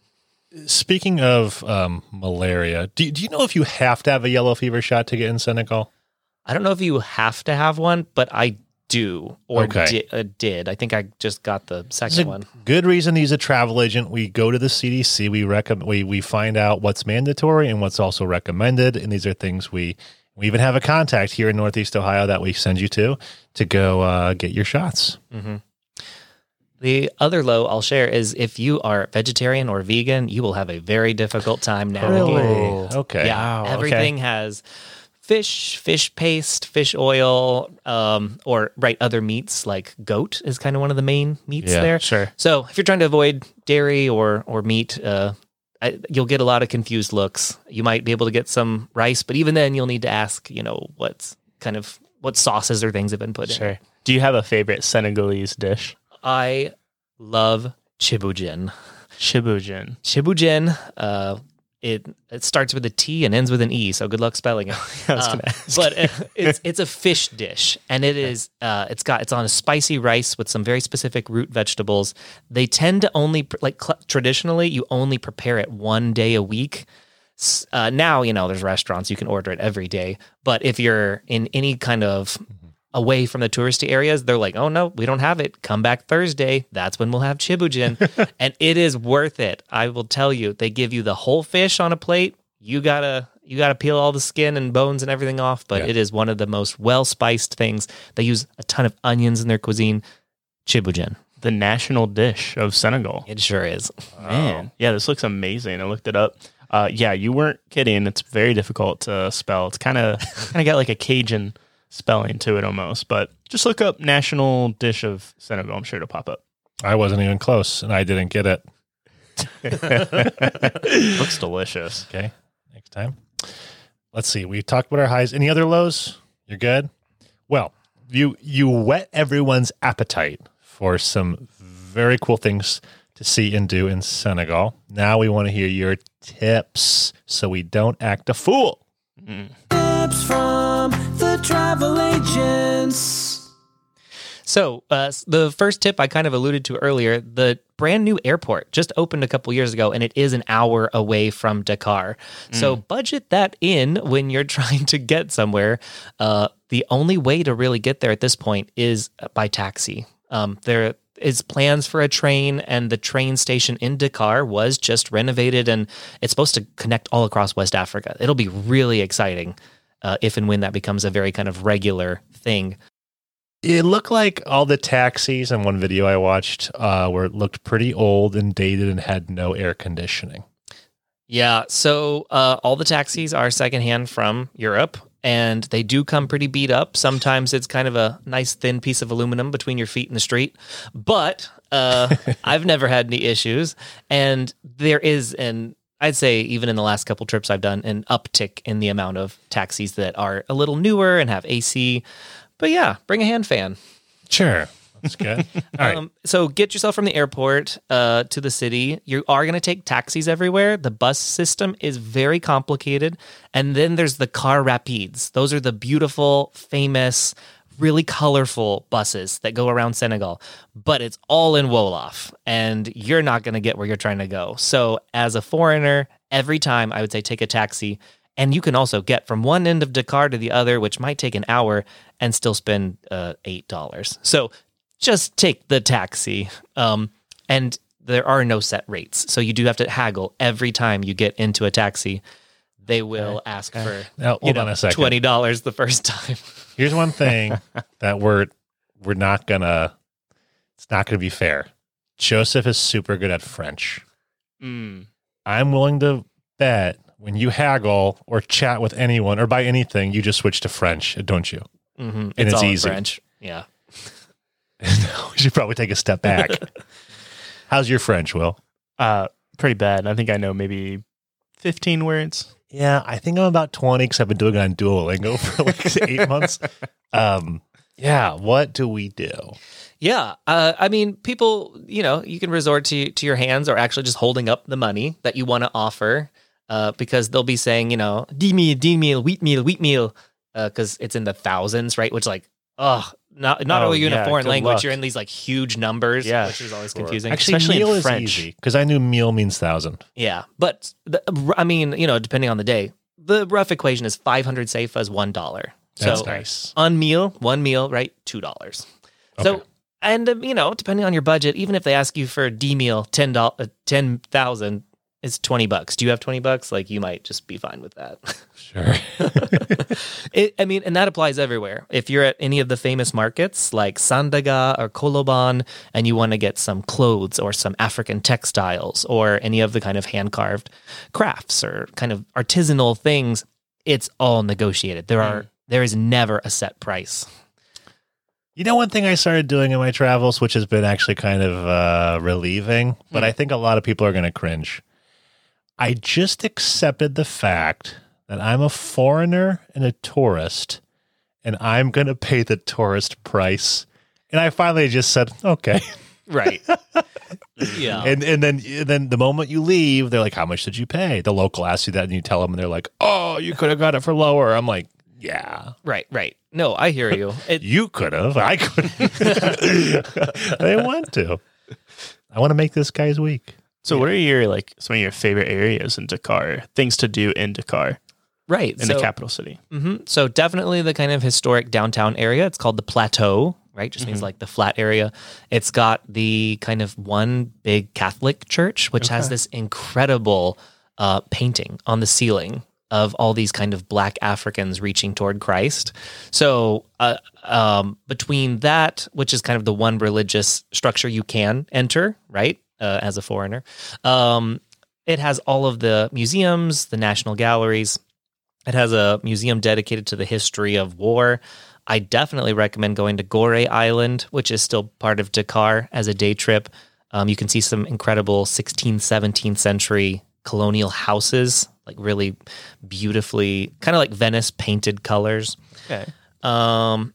Speaker 2: Speaking of um, malaria, do, do you know if you have to have a yellow fever shot to get in Senegal?
Speaker 4: I don't know if you have to have one, but I do or
Speaker 2: Okay.
Speaker 4: di- uh, did. I think I just got the
Speaker 2: It's
Speaker 4: second
Speaker 2: a
Speaker 4: one.
Speaker 2: good reason to use a travel agent. We go to the C D C. We recommend. We we find out what's mandatory and what's also recommended, and these are things we we even have a contact here in Northeast Ohio that we send you to to go uh, get your shots.
Speaker 4: Mm-hmm. The other low I'll share is if you are vegetarian or vegan, you will have a very difficult time navigating.
Speaker 2: Oh, okay.
Speaker 4: Yeah,
Speaker 3: Wow, okay.
Speaker 4: everything has fish, fish paste, fish oil, um, or right other meats like goat is kind of one of the main meats
Speaker 2: Yeah,
Speaker 4: there.
Speaker 3: sure.
Speaker 4: So if you're trying to avoid dairy or or meat, uh, I, you'll get a lot of confused looks. You might be able to get some rice, but even then, you'll need to ask, you know, what's kind of what sauces or things have been put in.
Speaker 3: Sure. Do you have a favorite Senegalese dish?
Speaker 4: I love chiboujen.
Speaker 3: Shibujin.
Speaker 4: Chiboujen, uh, it it starts with a T and ends with an E, so good luck spelling it.
Speaker 3: I was
Speaker 4: Um,
Speaker 3: gonna ask.
Speaker 4: but it, it's it's a fish dish, and it is uh, it's got it's on a spicy rice with some very specific root vegetables. They tend to only pr- like cl- traditionally you only prepare it one day a week. S- Uh, now you know there's restaurants you can order it every day, but if you're in any kind of away from the touristy areas, they're like, oh no, we don't have it. Come back Thursday. That's when we'll have chiboujen. And it is worth it. I will tell you, they give you the whole fish on a plate. You gotta, you gotta peel all the skin and bones and everything off, but
Speaker 2: Yeah.
Speaker 4: it is one of the most well-spiced things. They use a ton of onions in their cuisine. Chiboujen.
Speaker 3: The national dish of Senegal.
Speaker 4: It sure is.
Speaker 3: Man, yeah, this looks amazing. I looked it up. Uh, yeah, you weren't kidding. It's very difficult to spell. It's kind of kind of got like a Cajun spelling to it almost. But just look up national dish of Senegal. I'm sure it'll pop up.
Speaker 2: I wasn't even close, and I didn't get it.
Speaker 3: Looks delicious.
Speaker 2: Okay, next time. Let's see. We talked about our highs. Any other lows? You're good. Well, you you whet everyone's appetite for some very cool things to see and do in Senegal. Now we want to hear your tips so we don't act a fool.
Speaker 1: Tips from the travel agents.
Speaker 4: So uh, s- the first tip I kind of alluded to earlier, the brand new airport just opened a couple years ago, and it is an hour away from Dakar. So budget that in when you're trying to get somewhere. Uh, the only way to really get there at this point is by taxi. Um, there is plans for a train, and the train station in Dakar was just renovated, and it's supposed to connect all across West Africa. It'll be really exciting uh, if and when that becomes a very kind of regular thing.
Speaker 2: It looked like all the taxis in one video I watched uh, were looked pretty old and dated and had no air conditioning.
Speaker 4: Yeah, so uh, all the taxis are secondhand from Europe, and they do come pretty beat up. Sometimes it's kind of a nice thin piece of aluminum between your feet and the street, but uh, I've never had any issues. And there is an, I'd say even in the last couple trips I've done, an uptick in the amount of taxis that are a little newer and have A C. But yeah, bring a hand fan.
Speaker 2: Sure. That's good. All right.
Speaker 4: Um, so get yourself from the airport uh, to the city. You are going to take taxis everywhere. The bus system is very complicated. And then there's the car rapides. Those are the beautiful, famous, really colorful buses that go around Senegal. But it's all in Wolof, and you're not going to get where you're trying to go. So as a foreigner, every time I would say take a taxi. And you can also get from one end of Dakar to the other, which might take an hour, and still spend uh, eight dollars. So just take the taxi. Um, and there are no set rates. So you do have to haggle every time you get into a taxi. They will ask for
Speaker 2: Now,
Speaker 4: you
Speaker 2: hold
Speaker 4: know,
Speaker 2: on a second.
Speaker 4: twenty dollars the first time.
Speaker 2: Here's one thing that we're we're not gonna. It's not gonna be fair. Joseph is super good at French.
Speaker 3: Mm.
Speaker 2: I'm willing to bet when you haggle or chat with anyone or buy anything, you just switch to French, don't you?
Speaker 4: Mm-hmm.
Speaker 2: it's
Speaker 4: all in
Speaker 2: easy.
Speaker 4: French. Yeah.
Speaker 2: We should probably take a step back. How's your French, Will?
Speaker 3: Uh, pretty bad. I think I know maybe fifteen words.
Speaker 2: Yeah, I think I'm about twenty because I've been doing it on Duolingo for like eight months. Um, yeah, what do we do?
Speaker 4: Yeah, uh, I mean, people, you know, you can resort to to your hands or actually just holding up the money that you want to offer, uh, because they'll be saying, you know, dix mille, dix mille, huit mille, huit mille, because it's in the thousands, right? Which, like, oh, not not
Speaker 3: Oh,
Speaker 4: only are you in
Speaker 3: yeah,
Speaker 4: a foreign
Speaker 3: good
Speaker 4: language,
Speaker 3: luck.
Speaker 4: you're in these like huge numbers,
Speaker 3: Yeah,
Speaker 4: which is always
Speaker 3: sure.
Speaker 4: confusing.
Speaker 2: Actually,
Speaker 3: Especially in
Speaker 2: meal is
Speaker 3: French.
Speaker 2: easy because I knew meal means thousand.
Speaker 4: Yeah, but the, I mean, you know, depending on the day, the rough equation is five hundred seifas, one dollar.
Speaker 2: That's
Speaker 4: So
Speaker 2: nice.
Speaker 4: on meal, one meal, right, two dollars. So
Speaker 2: Okay.
Speaker 4: and um, you know, depending on your budget, even if they ask you for a D meal, ten dollars, uh, ten thousand, it's twenty bucks. Do you have twenty bucks? Like you might just be fine with that.
Speaker 2: Sure.
Speaker 4: It, I mean, and that applies everywhere. If you're at any of the famous markets like Sandaga or Koloban and you want to get some clothes or some African textiles or any of the kind of hand-carved crafts or kind of artisanal things, it's all negotiated. There are there is never a set price.
Speaker 2: You know, one thing I started doing in my travels, which has been actually kind of uh, relieving, but I think a lot of people are going to cringe. I just accepted the fact that I'm a foreigner and a tourist, and I'm going to pay the tourist price. And I finally just said, okay.
Speaker 4: Right. Yeah.
Speaker 2: And and then and then the moment you leave, they're like, how much did you pay? The local asks you that, and you tell them, and they're like, oh, you could have got it for lower. I'm like, yeah.
Speaker 4: Right, right. No, I hear you. It,
Speaker 2: You could have. I couldn't. I didn't want to. I want to make this guy's week.
Speaker 3: So what are your like some of your favorite areas in Dakar? Things to do in Dakar,
Speaker 4: right.
Speaker 3: in
Speaker 4: so,
Speaker 3: the capital city?
Speaker 4: hmm So definitely the kind of historic downtown area. It's called the Plateau, right? Just means like the flat area. It's got the kind of one big Catholic church, which has this incredible uh, painting on the ceiling of all these kind of black Africans reaching toward Christ. So uh, um, between that, which is kind of the one religious structure you can enter, right, uh, as a foreigner, um, it has all of the museums, the national galleries. It has a museum dedicated to the history of war. I definitely recommend going to Gorée Island, which is still part of Dakar, as a day trip. Um, you can see some incredible sixteenth, seventeenth century colonial houses, like really beautifully, kind of like Venice painted colors.
Speaker 3: Okay.
Speaker 4: Um,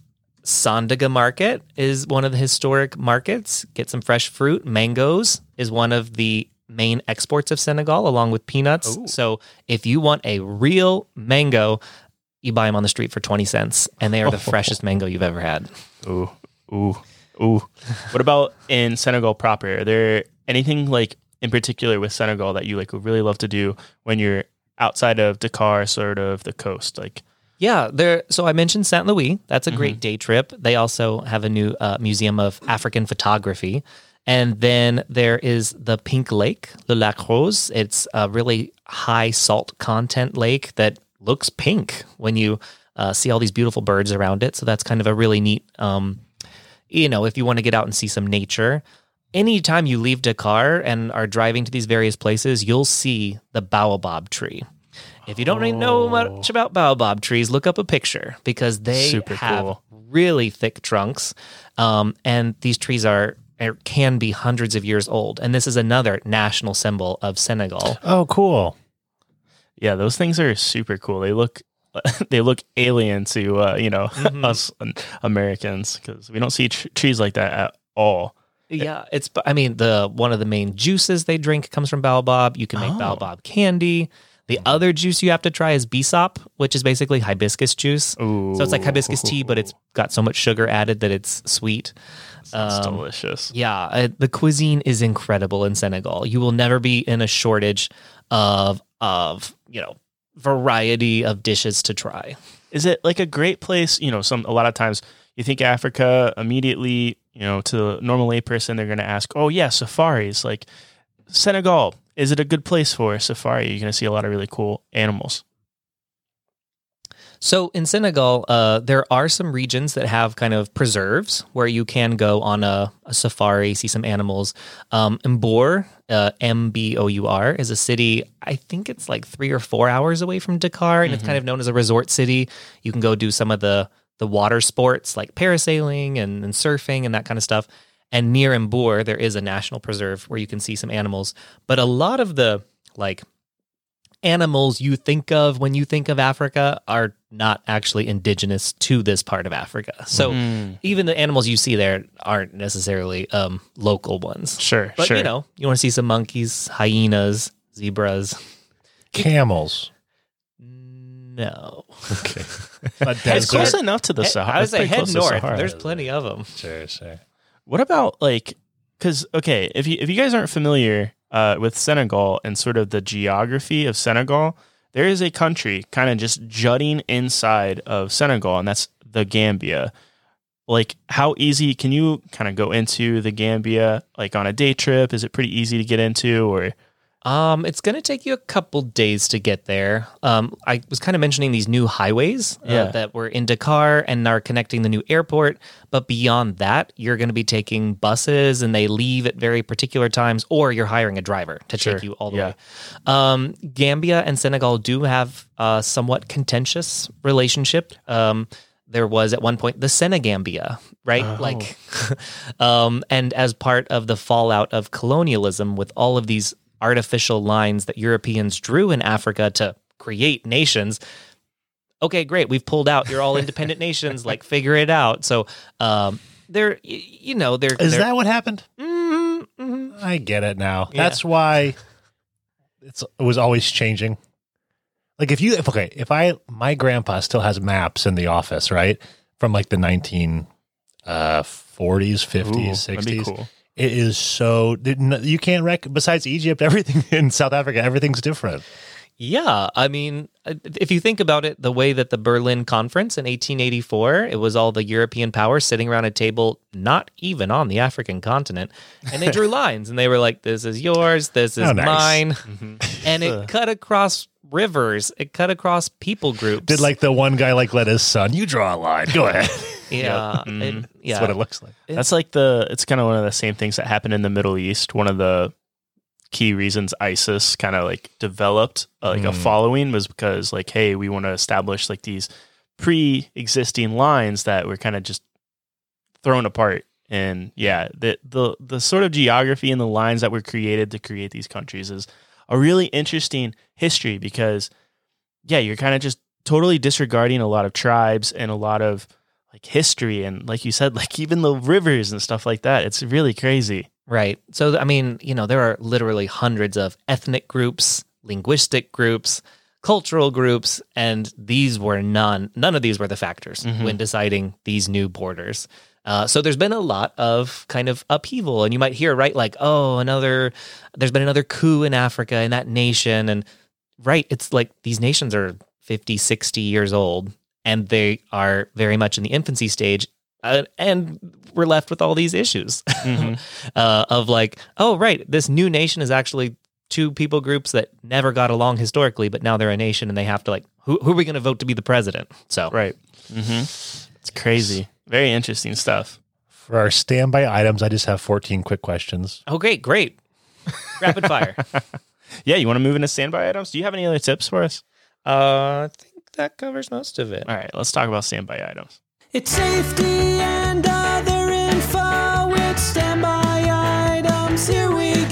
Speaker 4: Sandaga Market is one of the historic markets. Get some fresh fruit. Mangoes is one of the main exports of Senegal, along with peanuts.
Speaker 3: Ooh.
Speaker 4: So if you want a real mango, you buy them on the street for twenty cents, and they are the freshest mango you've ever had.
Speaker 3: Ooh, ooh, ooh. What about in Senegal proper? Are there anything like in particular with Senegal that you like would really love to do when you're outside of Dakar, sort of the coast? Like,
Speaker 4: Yeah, there. So I mentioned Saint Louis. That's a great day trip. They also have a new uh, museum of African photography. And then there is the Pink Lake, Le Lac Rose. It's a really high salt content lake that looks pink when you uh, see all these beautiful birds around it. So that's kind of a really neat, um, you know, if you want to get out and see some nature. Anytime you leave Dakar and are driving to these various places, you'll see the baobab tree. If you don't know much about baobab trees, look up a picture because they
Speaker 3: Super
Speaker 4: have
Speaker 3: cool.
Speaker 4: really thick trunks. Um, and these trees are, are can be hundreds of years old. And this is another national symbol of Senegal.
Speaker 2: Oh, cool.
Speaker 3: yeah, those things are super cool. They look they look alien to uh, you know us Americans because we don't see tr- trees like that at all.
Speaker 4: Yeah, it's. I mean, the one of the main juices they drink comes from baobab. You can make
Speaker 3: Oh.
Speaker 4: baobab candy. The other juice you have to try is bisop, which is basically hibiscus juice.
Speaker 3: Ooh.
Speaker 4: So it's like hibiscus tea, but it's got so much sugar added that it's sweet.
Speaker 3: Sounds
Speaker 4: Um,
Speaker 3: delicious.
Speaker 4: Yeah, uh, the cuisine is incredible in Senegal. You will never be in a shortage of of you know variety of dishes to try.
Speaker 3: Is it like a great place? You know, some a lot of times you think Africa immediately. You know, to the normal layperson, they're going to ask, "Oh, yeah, safaris." Like Senegal, is it a good place for a safari? You're going to see a lot of really cool animals.
Speaker 4: So in Senegal, uh, there are some regions that have kind of preserves where you can go on a, a safari, see some animals. Um, Mbour, uh, M B O U R, is a city, I think it's like three or four hours away from Dakar, and it's kind of known as a resort city. You can go do some of the, the water sports like parasailing and, and surfing and that kind of stuff. And near Mbour, there is a national preserve where you can see some animals. But a lot of the like animals you think of when you think of Africa are not actually indigenous to this part of Africa. So even the animals you see there aren't necessarily um, local ones.
Speaker 3: Sure,
Speaker 4: But
Speaker 3: sure.
Speaker 4: you know, you want to see some monkeys, hyenas, zebras.
Speaker 2: Camels.
Speaker 4: No.
Speaker 2: Okay. A
Speaker 3: It's
Speaker 2: desert.
Speaker 3: close enough to the Sahara.
Speaker 4: I would say
Speaker 3: It's pretty
Speaker 4: head
Speaker 3: close to
Speaker 4: north.
Speaker 3: Sahara.
Speaker 4: There's plenty of them.
Speaker 2: Sure, sure.
Speaker 3: What about like, because okay, if you if you guys aren't familiar uh, with Senegal and sort of the geography of Senegal, there is a country kind of just jutting inside of Senegal, and that's the Gambia. Like, how easy can you kind of go into the Gambia? Like on a day trip, is it pretty easy to get into, or?
Speaker 4: Um, it's going to take you a couple days to get there. Um, I was kind of mentioning these new highways uh,
Speaker 3: Yeah.
Speaker 4: that were in Dakar and are connecting the new airport. But beyond that, you're going to be taking buses and they leave at very particular times, or you're hiring a driver to
Speaker 3: Sure.
Speaker 4: take you all the
Speaker 3: Yeah.
Speaker 4: way. Um, Gambia and Senegal do have a somewhat contentious relationship. Um, there was at one point the Senegambia, right?
Speaker 3: Oh.
Speaker 4: Like, um, and as part of the fallout of colonialism with all of these artificial lines that Europeans drew in Africa to create nations. Okay, great. We've pulled out. You're all independent nations. Like, figure it out. So, um, they're, y- you know, they're.
Speaker 2: Is
Speaker 4: they're,
Speaker 2: that what happened?
Speaker 4: Mhm, mhm.
Speaker 2: I get it now.
Speaker 4: Yeah.
Speaker 2: That's why it's it was always changing. Like if you if okay, if I my grandpa still has maps in the office, right? From like the nineteen uh forties, fifties,
Speaker 3: Ooh, that'd be
Speaker 2: sixties.
Speaker 3: cool.
Speaker 2: It is so you can't rec besides Egypt, everything in South Africa, everything's different.
Speaker 4: Yeah, I mean, if you think about it, the way that the Berlin Conference in eighteen eighty-four, it was all the European powers sitting around a table, not even on the African continent, and they drew lines, and they were like, "This is yours, this is
Speaker 2: Oh, nice.
Speaker 4: mine,"
Speaker 3: Mm-hmm.
Speaker 4: and it cut across rivers, it cut across people groups.
Speaker 2: Did like the one guy like let his son, you draw a line. Go ahead.
Speaker 4: yeah,
Speaker 3: Mhm.
Speaker 4: it- yeah.
Speaker 2: That's what it looks like.
Speaker 3: That's like the, it's kind of one of the same things that happened in the Middle East. One of the key reasons ISIS kind of like developed uh, like
Speaker 2: Mm.
Speaker 3: a following was because like, hey, we want to establish like these pre-existing lines that were kind of just thrown apart. And yeah, the, the, the sort of geography and the lines that were created to create these countries is a really interesting history because yeah, you're kind of just totally disregarding a lot of tribes and a lot of like history. And like you said, like even the rivers and stuff like that. It's really crazy.
Speaker 4: Right. So, I mean, you know, there are literally hundreds of ethnic groups, linguistic groups, cultural groups, and these were none, none of these were the factors
Speaker 3: Mhm.
Speaker 4: when deciding these new borders. Uh, so there's been a lot of kind of upheaval, and you might hear, right, like, oh, another, there's been another coup in Africa in that nation. And right, it's like these nations are fifty, sixty years old, and they are very much in the infancy stage. Uh, and we're left with all these issues
Speaker 3: Mhm.
Speaker 4: uh, of like, oh, right, this new nation is actually two people groups that never got along historically, but now they're a nation and they have to like, who, who are we going to vote to be the president? So,
Speaker 3: Right. Mm-hmm. It's crazy. Very interesting stuff.
Speaker 2: For our standby items, I just have fourteen quick questions.
Speaker 4: oh, great, great. Rapid fire.
Speaker 3: Yeah. You want to move into standby items? Do you have any other tips for us?
Speaker 4: Uh, I think that covers most of it.
Speaker 3: All right. Let's talk about standby items.
Speaker 1: It's safety and other info with standby items. Here we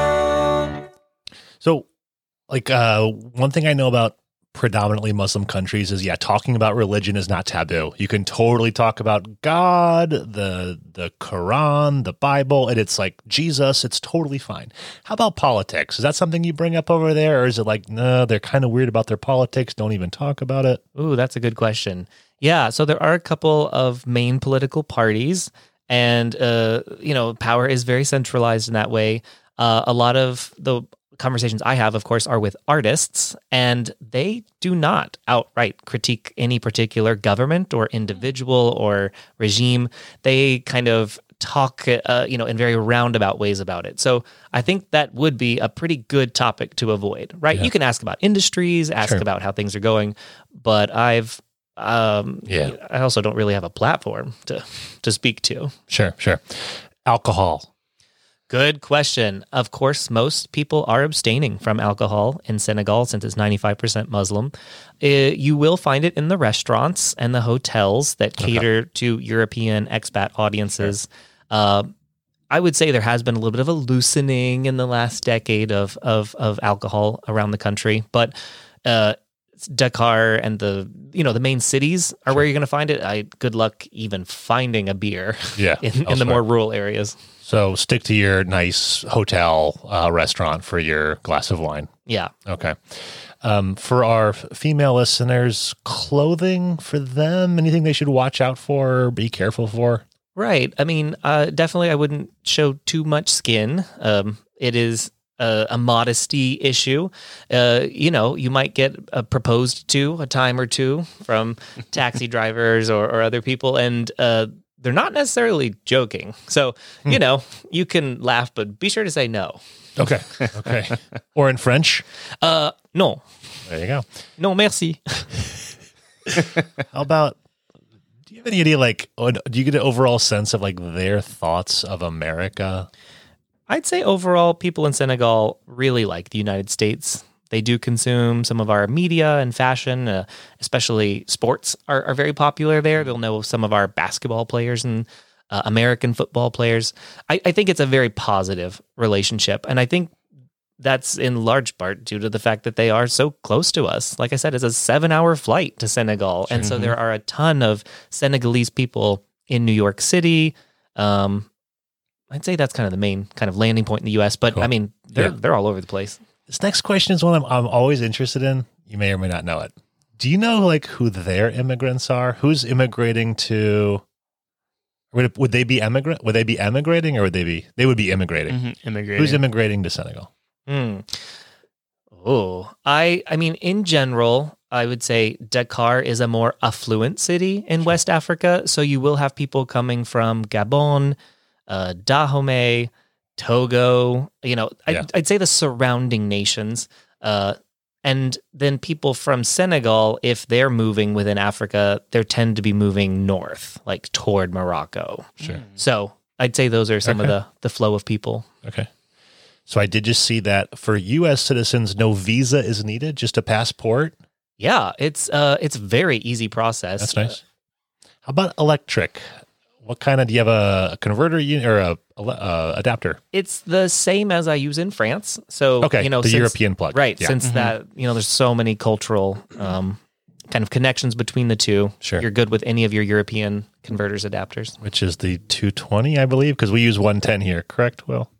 Speaker 1: go.
Speaker 2: So, like, uh, one thing I know about predominantly Muslim countries is, yeah, talking about religion is not taboo. You can totally talk about God, the the Quran, the Bible, and it's like Jesus. It's totally fine. How about politics? Is that something you bring up over there, or is it like, no, they're kind of weird about their politics, don't even talk about it?
Speaker 4: Ooh, that's a good question. Yeah, so there are a couple of main political parties, and uh, you know, power is very centralized in that way. Uh, a lot of the conversations I have, of course, are with artists, and they do not outright critique any particular government or individual or regime. They kind of talk, uh, you know, in very roundabout ways about it. So I think that would be a pretty good topic to avoid, right?
Speaker 2: Yeah.
Speaker 4: You can ask about industries, ask
Speaker 2: Sure.
Speaker 4: about how things are going, but I've um
Speaker 2: Yeah.
Speaker 4: I also don't really have a platform to to speak to.
Speaker 2: Sure, sure. Alcohol.
Speaker 4: Good question. Of course, most people are abstaining from alcohol in Senegal since it's ninety-five percent Muslim. Uh, you will find it in the restaurants and the hotels that cater to European expat audiences. Uh, I would say there has been a little bit of a loosening in the last decade of of, of alcohol around the country, but uh, Dakar and the you know the main cities are where you're going to find it. I good luck even finding a beer
Speaker 2: Yeah,
Speaker 4: in, in the
Speaker 2: elsewhere.
Speaker 4: more rural areas.
Speaker 2: So stick to your nice hotel uh, restaurant for your glass of wine.
Speaker 4: Yeah.
Speaker 2: Okay. Um, for our f- female listeners, clothing for them, anything they should watch out for or be careful for?
Speaker 4: Right. I mean, uh, definitely I wouldn't show too much skin. Um, it is a, a modesty issue. Uh, you know, you might get uh, proposed to a time or two from taxi drivers or, or other people, and uh, they're not necessarily joking. So, you know, you can laugh, but be sure to say no.
Speaker 2: Okay. Okay. Or in French?
Speaker 4: Uh, no.
Speaker 2: There you go.
Speaker 4: No, merci.
Speaker 2: How about, do you have any idea, like, oh, do you get an overall sense of, like, their thoughts of America?
Speaker 4: I'd say overall, people in Senegal really like the United States. They do consume some of our media and fashion, uh, especially sports are, are very popular there. They'll know some of our basketball players and uh, American football players. I, I think it's a very positive relationship. And I think that's in large part due to the fact that they are so close to us. Like I said, it's a seven hour flight to Senegal. And so there are a ton of Senegalese people in New York City. Um, I'd say that's kind of the main kind of landing point in the U S, but
Speaker 2: Cool.
Speaker 4: I mean, they're,
Speaker 2: Yeah.
Speaker 4: they're all over the place.
Speaker 2: This next question is one I'm, I'm always interested in. You may or may not know it. Do you know, like, who their immigrants are? Who's immigrating to? Would, would they be emigrant? Would they be emigrating, or would they be? They would be immigrating.
Speaker 3: Mm-hmm. Immigrating.
Speaker 2: Who's immigrating to Senegal?
Speaker 4: Hmm. Oh, I I mean, in general, I would say Dakar is a more affluent city in West Africa. So you will have people coming from Gabon, uh, Dahomey, Togo, you know, I'd,
Speaker 2: Yeah.
Speaker 4: I'd say the surrounding nations. Uh, and then people from Senegal, if they're moving within Africa, they tend to be moving north, like toward Morocco.
Speaker 2: Sure.
Speaker 4: So I'd say those are some
Speaker 2: Okay.
Speaker 4: of the, the flow of people.
Speaker 2: Okay. So I did just see that for U S citizens, no visa is needed, just a passport.
Speaker 4: Yeah, it's uh, it's a very easy process.
Speaker 2: That's nice. How about electric? What kind of, do you have a converter unit or a, a uh, adapter?
Speaker 4: It's the same as I use in France. So,
Speaker 2: Okay,
Speaker 4: you know,
Speaker 2: the
Speaker 4: since-
Speaker 2: European plug.
Speaker 4: Right.
Speaker 2: Yeah.
Speaker 4: Since that, you know, there's so many cultural um, kind of connections between the two.
Speaker 2: Sure.
Speaker 4: You're good with any of your European converters adapters.
Speaker 2: Which is the two twenty, I believe, because we use one ten here, correct, Will?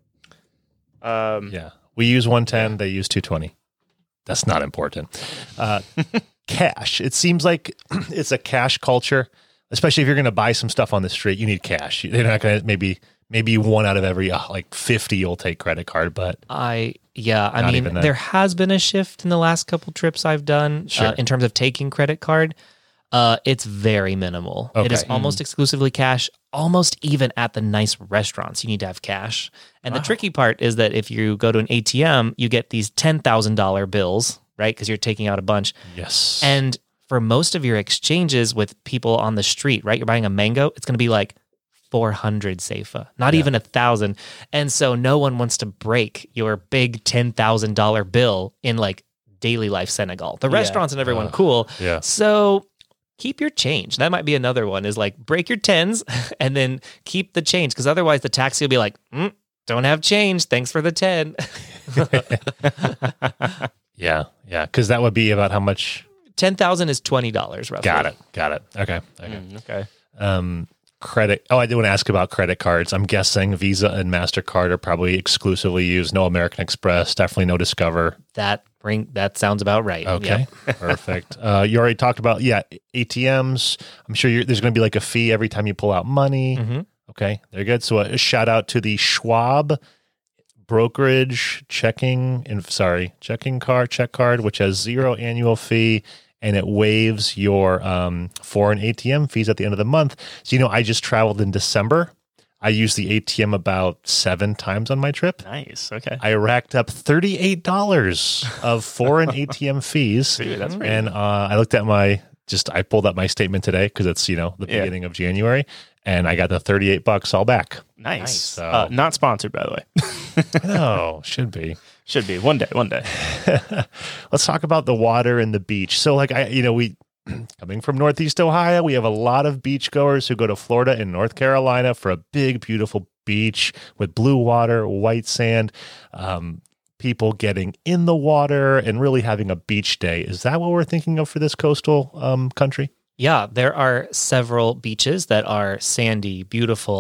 Speaker 3: Um,
Speaker 2: Yeah. We use one ten, they use two twenty. That's not important. Uh, cash. It seems like it's a cash culture, especially if you're going to buy some stuff on the street. You need cash. They're not going to, maybe maybe one out of every uh, like fifty you'll take credit card, but
Speaker 4: I, yeah, I
Speaker 2: Not
Speaker 4: mean,
Speaker 2: even that.
Speaker 4: there has been a shift in the last couple trips I've done
Speaker 2: Sure.
Speaker 4: uh, in terms of taking credit card. Uh, it's very minimal. It is
Speaker 2: Okay.
Speaker 4: almost exclusively cash. Almost even at the nice restaurants, you need to have cash. And the tricky part is that if you go to an A T M, you get these ten thousand dollars bills, right? Because you're taking out a bunch.
Speaker 2: yes.
Speaker 4: And for most of your exchanges with people on the street, right? You're buying a mango, it's going to be like four hundred Seifa, not
Speaker 2: Yeah.
Speaker 4: even a thousand. And so no one wants to break your big ten thousand dollars bill in like daily life Senegal. The
Speaker 3: Yeah.
Speaker 4: restaurants and everyone
Speaker 2: Uh,
Speaker 4: cool.
Speaker 2: yeah.
Speaker 4: So keep your change. That might be another one is like break your tens and then keep the change. Because otherwise the taxi will be like, mm, don't have change. Thanks for the ten.
Speaker 2: Yeah. Yeah. Because that would be about how much.
Speaker 4: ten thousand is twenty dollars roughly.
Speaker 2: Got it. Got it. Okay. Okay.
Speaker 3: mm, okay.
Speaker 2: Um, credit. Oh, I did want to ask about credit cards. I'm guessing Visa and MasterCard are probably exclusively used. No American Express, definitely no Discover.
Speaker 4: That bring that sounds about right.
Speaker 2: Okay,
Speaker 4: Yep.
Speaker 2: perfect. Uh, you already talked about, yeah, A T Ms. I'm sure you're, there's going to be like a fee every time you pull out money.
Speaker 4: Mhm.
Speaker 2: Okay, they're good. So a shout out to the Schwab brokerage checking, and sorry, checking card, check card, which has zero annual fee. And it waives your um, foreign A T M fees at the end of the month. So, you know, I just traveled in December. I used the A T M about seven times on my trip.
Speaker 3: Nice. Okay.
Speaker 2: I racked up thirty-eight dollars of foreign A T M fees.
Speaker 3: Dude, that's pretty
Speaker 2: and uh, I looked at my, just, I pulled up my statement today because it's, you know, the
Speaker 3: Yeah.
Speaker 2: beginning of January. And I got the thirty-eight bucks all back.
Speaker 3: nice.
Speaker 4: Nice.
Speaker 2: So-
Speaker 3: Uh, not sponsored, by the way.
Speaker 2: Oh, should be.
Speaker 3: Should be one day. One day.
Speaker 2: Let's talk about the water and the beach. So, like, I, you know, we, coming from Northeast Ohio, we have a lot of beachgoers who go to Florida and North Carolina for a big, beautiful beach with blue water, white sand, um, people getting in the water and really having a beach day. Is that what we're thinking of for this coastal um, country?
Speaker 4: Yeah, there are several beaches that are sandy, beautiful,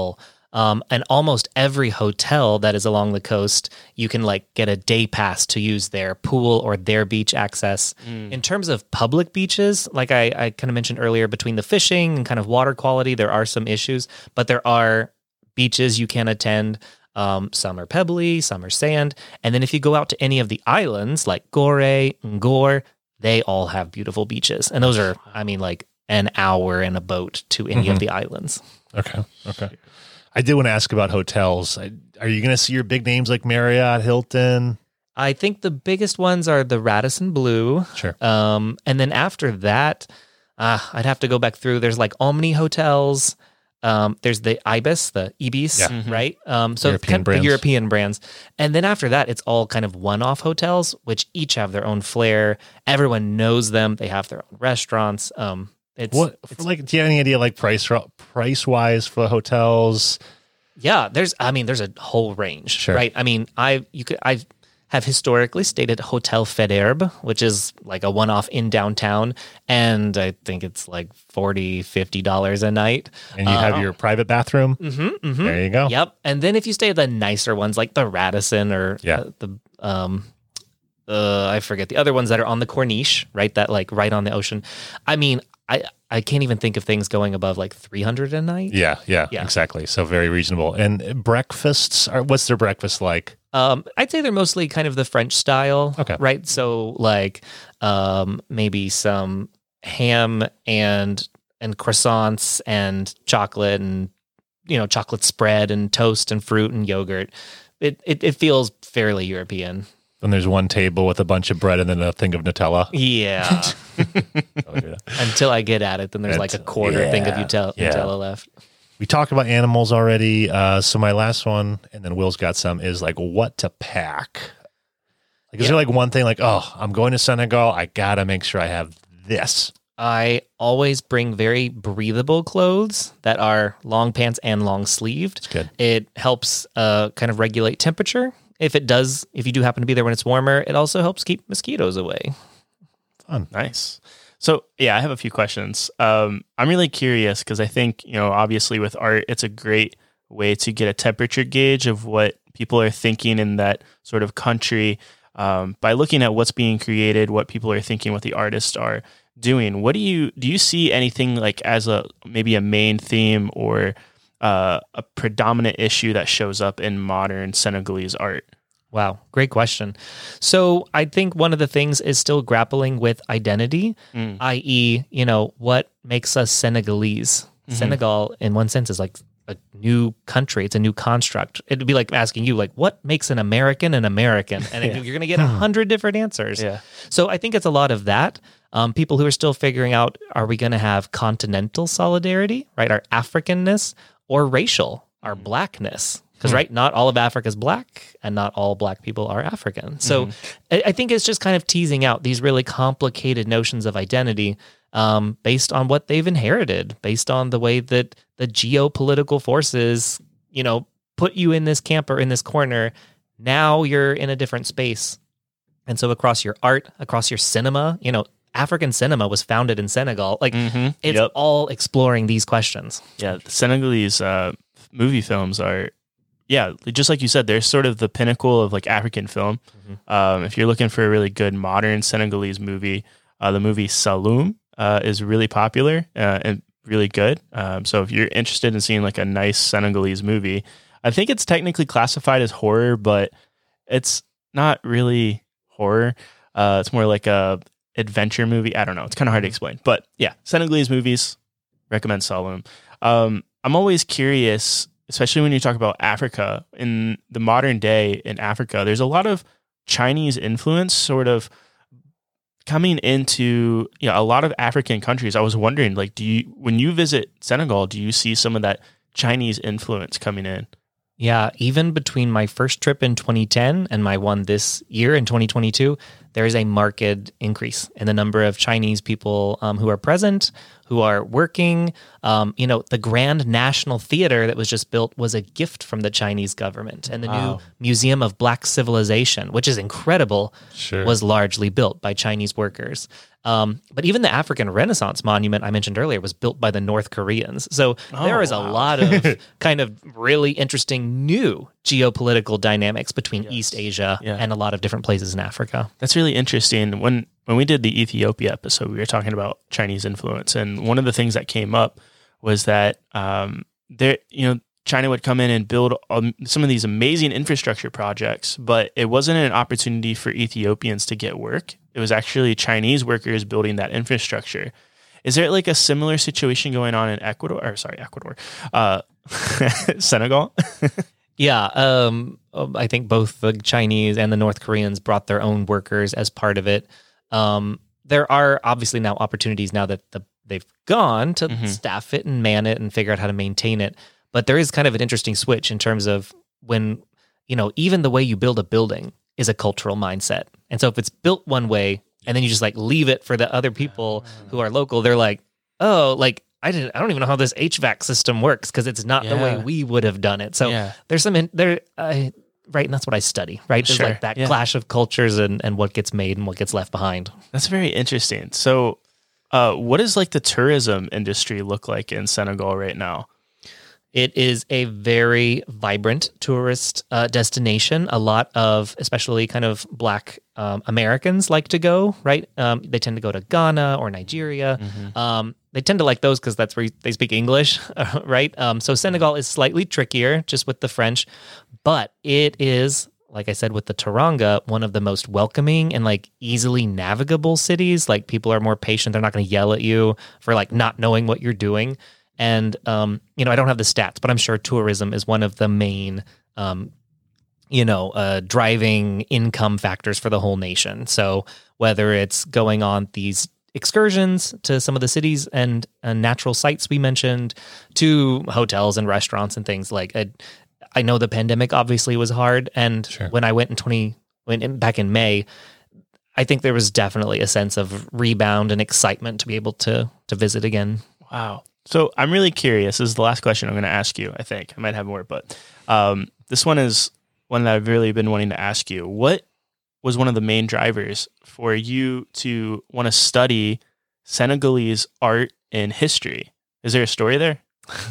Speaker 4: Um, and almost every hotel that is along the coast, you can like get a day pass to use their pool or their beach access. Mm. In terms of public beaches, like I, I kind of mentioned earlier, between the fishing and kind of water quality, there are some issues, but there are beaches you can attend. Um, some are pebbly, some are sand. And then if you go out to any of the islands like Goree, Ngor, they all have beautiful beaches. And those are, I mean, like an hour in a boat to any mm-hmm. of the islands.
Speaker 2: Okay. Okay. I did want to ask about hotels. I, are you going to see your big names like Marriott, Hilton?
Speaker 4: I think the biggest ones are the Radisson Blu.
Speaker 2: Sure.
Speaker 4: Um, and then after that, uh, I'd have to go back through. There's like Omni Hotels. Um, there's the Ibis, the Ibis,
Speaker 2: yeah. mm-hmm.
Speaker 4: right? Um, so
Speaker 2: European
Speaker 4: kind of
Speaker 2: brands.
Speaker 4: the European brands. And then after that, it's all kind of one-off hotels, which each have their own flair. Everyone knows them. They have their own restaurants. Um, It's,
Speaker 2: what
Speaker 4: it's,
Speaker 2: like do you have any idea like price price wise for hotels?
Speaker 4: Yeah, there's I mean there's a whole range,
Speaker 2: sure.
Speaker 4: right? I mean, I you could I have historically stayed at Hotel Federbe, which is like a one-off in downtown, and I think it's like forty dollars, fifty dollars a night.
Speaker 2: And you uh, have your private bathroom.
Speaker 4: Mm-hmm, mm-hmm.
Speaker 2: There you go.
Speaker 4: Yep. And then if you stay at the nicer ones like the Radisson or
Speaker 2: yeah.
Speaker 4: uh, the um uh I forget the other ones that are on the Corniche, right? That like right on the ocean. I mean, I, I can't even think of things going above like three hundred a night.
Speaker 2: Yeah, yeah,
Speaker 4: Yeah.
Speaker 2: exactly. So very reasonable. And breakfasts, are, what's their breakfast like?
Speaker 4: Um, I'd say they're mostly kind of the French style,
Speaker 2: Okay.
Speaker 4: right? So like um, maybe some ham and and croissants and chocolate and you know chocolate spread and toast and fruit and yogurt. It it, it feels fairly European.
Speaker 2: And there's one table with a bunch of bread and then a thing of Nutella.
Speaker 4: Yeah. Until I get at it, then there's
Speaker 2: That's,
Speaker 4: like a quarter
Speaker 2: yeah,
Speaker 4: thing of Nutella,
Speaker 2: yeah.
Speaker 4: Nutella left.
Speaker 2: We talked about animals already. Uh, so my last one, and then Will's got some, is like what to pack. Like, is
Speaker 4: Yeah.
Speaker 2: there like one thing like, oh, I'm going to Senegal. I got to make sure I have this.
Speaker 4: I always bring very breathable clothes that are long pants and long sleeved.
Speaker 2: It's good.
Speaker 4: It helps uh, kind of regulate temperature. If it does, if you do happen to be there when it's warmer, it also helps keep mosquitoes away.
Speaker 2: Fun.
Speaker 3: Nice. So, yeah, I have a few questions. Um, I'm really curious because I think, you know, obviously with art, it's a great way to get a temperature gauge of what people are thinking in that sort of country um, by looking at what's being created, what people are thinking, what the artists are doing. What do you, do you see anything like as a, maybe a main theme or uh, a predominant issue that shows up in modern Senegalese art?
Speaker 4: Wow, great question. So I think one of the things is still grappling with identity,
Speaker 3: Mm.
Speaker 4: that is, you know, what makes us Senegalese?
Speaker 3: Mm-hmm.
Speaker 4: Senegal, in one sense, is like a new country. It's a new construct. It'd be like asking you, like, what makes an American an American? And
Speaker 3: Yeah.
Speaker 4: you're going to get a hundred different answers.
Speaker 3: Yeah.
Speaker 4: So I think it's a lot of that. Um, people who are still figuring out, are we going to have continental solidarity, right? Our Africanness, or racial, our blackness? Because, right, not all of Africa is black, and not all black people are African. So mm-hmm. I, I think it's just kind of teasing out these really complicated notions of identity um, based on what they've inherited, based on the way that the geopolitical forces, you know, put you in this camp or in this corner. Now you're in a different space. And so across your art, across your cinema, you know, African cinema was founded in Senegal. Like,
Speaker 3: Mm-hmm.
Speaker 4: it's
Speaker 3: Yep.
Speaker 4: all exploring these questions.
Speaker 3: Yeah, the Senegalese uh, movie films are, yeah, just like you said, they're sort of the pinnacle of like African film.
Speaker 4: Mm-hmm.
Speaker 3: Um, if you're looking for a really good modern Senegalese movie, uh, the movie Saloum uh, is really popular uh, and really good. Um, so if you're interested in seeing like a nice Senegalese movie, I think it's technically classified as horror, but it's not really horror. Uh, it's more like a adventure movie. I don't know. It's kind of hard to explain, but yeah, Senegalese movies, recommend Saloum. Um, I'm always curious, especially when you talk about Africa. In the modern day in Africa, there's a lot of Chinese influence sort of coming into, you know, a lot of African countries. I was wondering, like, do you, when you visit Senegal, do you see some of that Chinese influence coming in?
Speaker 4: Yeah, even between my first trip in twenty ten and my one this year in twenty twenty-two, there is a marked increase in the number of Chinese people um, who are present, who are working. Um, you know, the Grand National Theater that was just built was a gift from the Chinese government, and the
Speaker 3: Wow.
Speaker 4: new Museum of Black Civilization, which is incredible,
Speaker 2: Sure.
Speaker 4: was largely built by Chinese workers. Um, but even the African Renaissance Monument I mentioned earlier was built by the North Koreans. So there
Speaker 3: Oh,
Speaker 4: is a
Speaker 3: wow.
Speaker 4: lot of kind of really interesting new geopolitical dynamics between East Asia
Speaker 3: Yeah.
Speaker 4: and a lot of different places in Africa.
Speaker 3: That's really interesting. When when we did the Ethiopia episode, we were talking about Chinese influence, and one of the things that came up was that um, there, you know, China would come in and build um, some of these amazing infrastructure projects, but it wasn't an opportunity for Ethiopians to get work. It was actually Chinese workers building that infrastructure. Is there like a similar situation going on in Ecuador? Or sorry, Ecuador, uh, Senegal?
Speaker 4: Yeah, um, I think both the Chinese and the North Koreans brought their own workers as part of it. Um, there are obviously now opportunities now that the, they've gone to
Speaker 3: Mhm.
Speaker 4: staff it and man it and figure out how to maintain it. But there is kind of an interesting switch in terms of when, you know, even the way you build a building is a cultural mindset. And so if it's built one way and then you just like leave it for the other people who are local, they're like, oh, like I didn't, I don't even know how this H V A C system works because it's not the way
Speaker 3: Yeah.
Speaker 4: we would have done it. So
Speaker 3: Yeah.
Speaker 4: there's some in, there, uh, right? And that's what I study, right? There's
Speaker 3: Sure,
Speaker 4: like that
Speaker 3: yeah.
Speaker 4: clash of cultures and, and what gets made and what gets left behind.
Speaker 3: That's very interesting. So, uh, what does like the tourism industry look like in Senegal right now?
Speaker 4: It is a very vibrant tourist uh, destination. A lot of, especially kind of Black um, Americans like to go, right? Um, they tend to go to Ghana or Nigeria. Um, they tend to like those because that's where they speak English, right? Um, so Senegal is slightly trickier just with the French, but it is, like I said, with the Teranga, one of the most welcoming and like easily navigable cities. Like people are more patient. They're not going to yell at you for like not knowing what you're doing. And, um, you know, I don't have the stats, but I'm sure tourism is one of the main, um, you know, uh, driving income factors for the whole nation. So whether it's going on these excursions to some of the cities and, and natural sites we mentioned, to hotels and restaurants and things like, I, I know the pandemic obviously was hard. And
Speaker 2: Sure.
Speaker 4: when I went in twenty, when in, back in May, I think there was definitely a sense of rebound and excitement to be able to to visit again.
Speaker 3: Wow. So I'm really curious. This is the last question I'm going to ask you. I think I might have more, but um, this one is one that I've really been wanting to ask you. What was one of the main drivers for you to want to study Senegalese art and history? Is there a story there?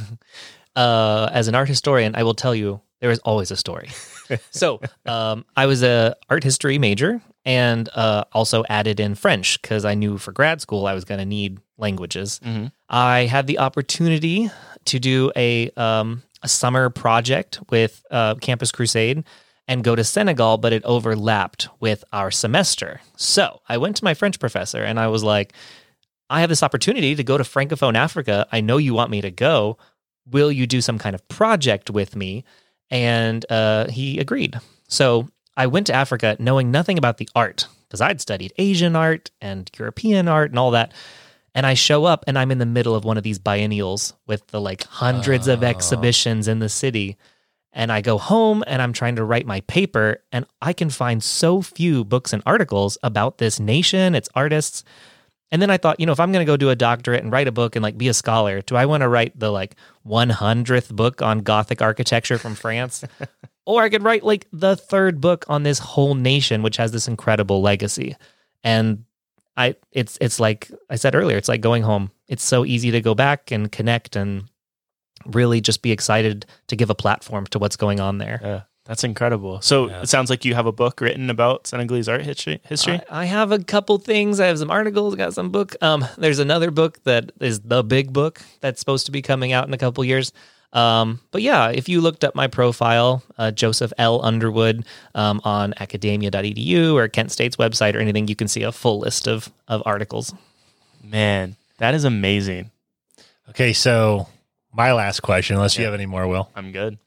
Speaker 4: Uh, as an art historian, I will tell you there is always a story. So um, I was a art history major and uh, also added in French because I knew for grad school I was going to need languages.
Speaker 3: Mhm.
Speaker 4: I had the opportunity to do a um, a summer project with uh, Campus Crusade and go to Senegal, but it overlapped with our semester. So I went to my French professor and I was like, I have this opportunity to go to Francophone Africa. I know you want me to go. Will you do some kind of project with me? And uh, he agreed. So I went to Africa knowing nothing about the art because I'd studied Asian art and European art and all that. And I show up and I'm in the middle of one of these biennials with the like hundreds of
Speaker 2: Oh.
Speaker 4: exhibitions in the city. And I go home and I'm trying to write my paper and I can find so few books and articles about this nation, its artists. And then I thought, you know, if I'm going to go do a doctorate and write a book and like be a scholar, do I want to write the like one hundredth book on Gothic architecture from France? Or I could write like the third book on this whole nation, which has this incredible legacy. And I, it's, it's like I said earlier, it's like going home. It's so easy to go back and connect and really just be excited to give a platform to what's going on there.
Speaker 3: Yeah, that's incredible. So
Speaker 2: Yeah.
Speaker 3: it sounds like you have a book written about Senegalese art history. History.
Speaker 4: I, I have a couple things. I have some articles, got some book. Um, there's another book that is the big book that's supposed to be coming out in a couple years. Um, but yeah, if you looked up my profile, uh, Joseph L. Underwood, um, on academia dot e d u or Kent State's website or anything, you can see a full list of, of articles.
Speaker 3: Man, that is amazing.
Speaker 2: Okay, so my last question, unless you
Speaker 3: Yeah.
Speaker 2: have any more, Will.
Speaker 3: I'm good.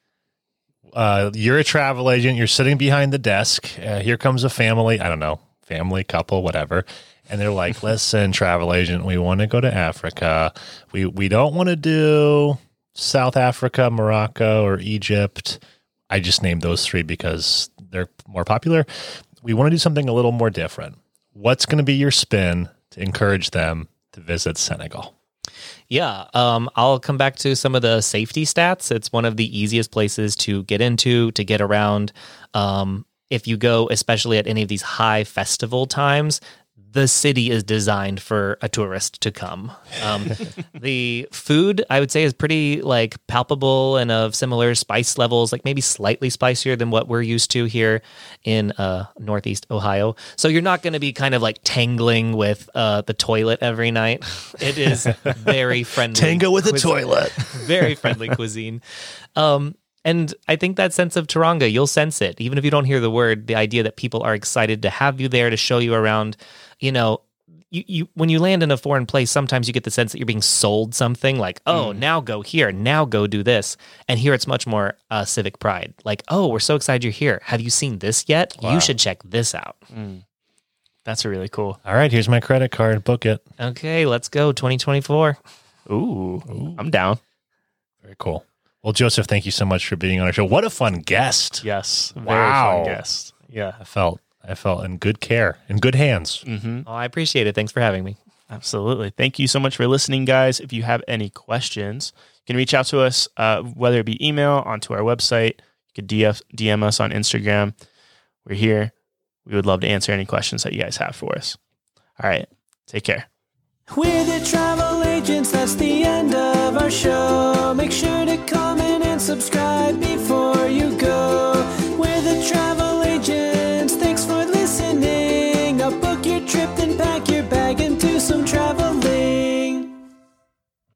Speaker 2: Uh, you're a travel agent. You're sitting behind the desk. Uh, here comes a family. I don't know, family, couple, whatever. And they're like, listen, travel agent, we want to go to Africa. We we don't want to do South Africa, Morocco, or Egypt. I just named those three because they're more popular. We want to do something a little more different. what's going to be your spin to encourage them to visit Senegal?
Speaker 4: Yeah, um, I'll come back to some of the safety stats. It's one of the easiest places to get into, to get around. Um, if you go, especially at any of these high festival times, the city is designed for a tourist to come. Um, the food, I would say, is pretty like palpable and of similar spice levels, like maybe slightly spicier than what we're used to here in uh, Northeast Ohio. So you're not going to be kind of like tangling with uh, the toilet every night. It is very friendly.
Speaker 2: Tango with a
Speaker 4: cuisine.
Speaker 2: toilet.
Speaker 4: Very friendly cuisine. Um, And I think that sense of Taronga, you'll sense it. Even if you don't hear the word, the idea that people are excited to have you there, to show you around. You know, you, you when you land in a foreign place, sometimes you get the sense that you're being sold something like, oh, mm. now go here, now go do this. And here it's much more uh, civic pride. Like, oh, we're so excited you're here. Have you seen this yet? Wow. You should check this out.
Speaker 3: Mm. That's really cool.
Speaker 2: All right, here's my credit card. Book it.
Speaker 4: Okay, let's go. twenty twenty-four.
Speaker 3: Ooh, Ooh. I'm down.
Speaker 2: Very cool. Well, Joseph, thank you so much for being on our show. What a fun guest.
Speaker 3: Yes. Very
Speaker 2: wow.
Speaker 3: fun guest. Yeah.
Speaker 2: I felt I felt in good care, in good hands.
Speaker 3: Mm-hmm.
Speaker 4: Oh, I appreciate it. Thanks for having me.
Speaker 3: Absolutely. Thank you so much for listening, guys. If you have any questions, you can reach out to us, uh, whether it be email, onto our website. You could D F, D M us on Instagram. We're here. We would love to answer any questions that you guys have for us. All right. Take care.
Speaker 1: We're the travel agents. That's the end of our show. Make sure to comment and subscribe before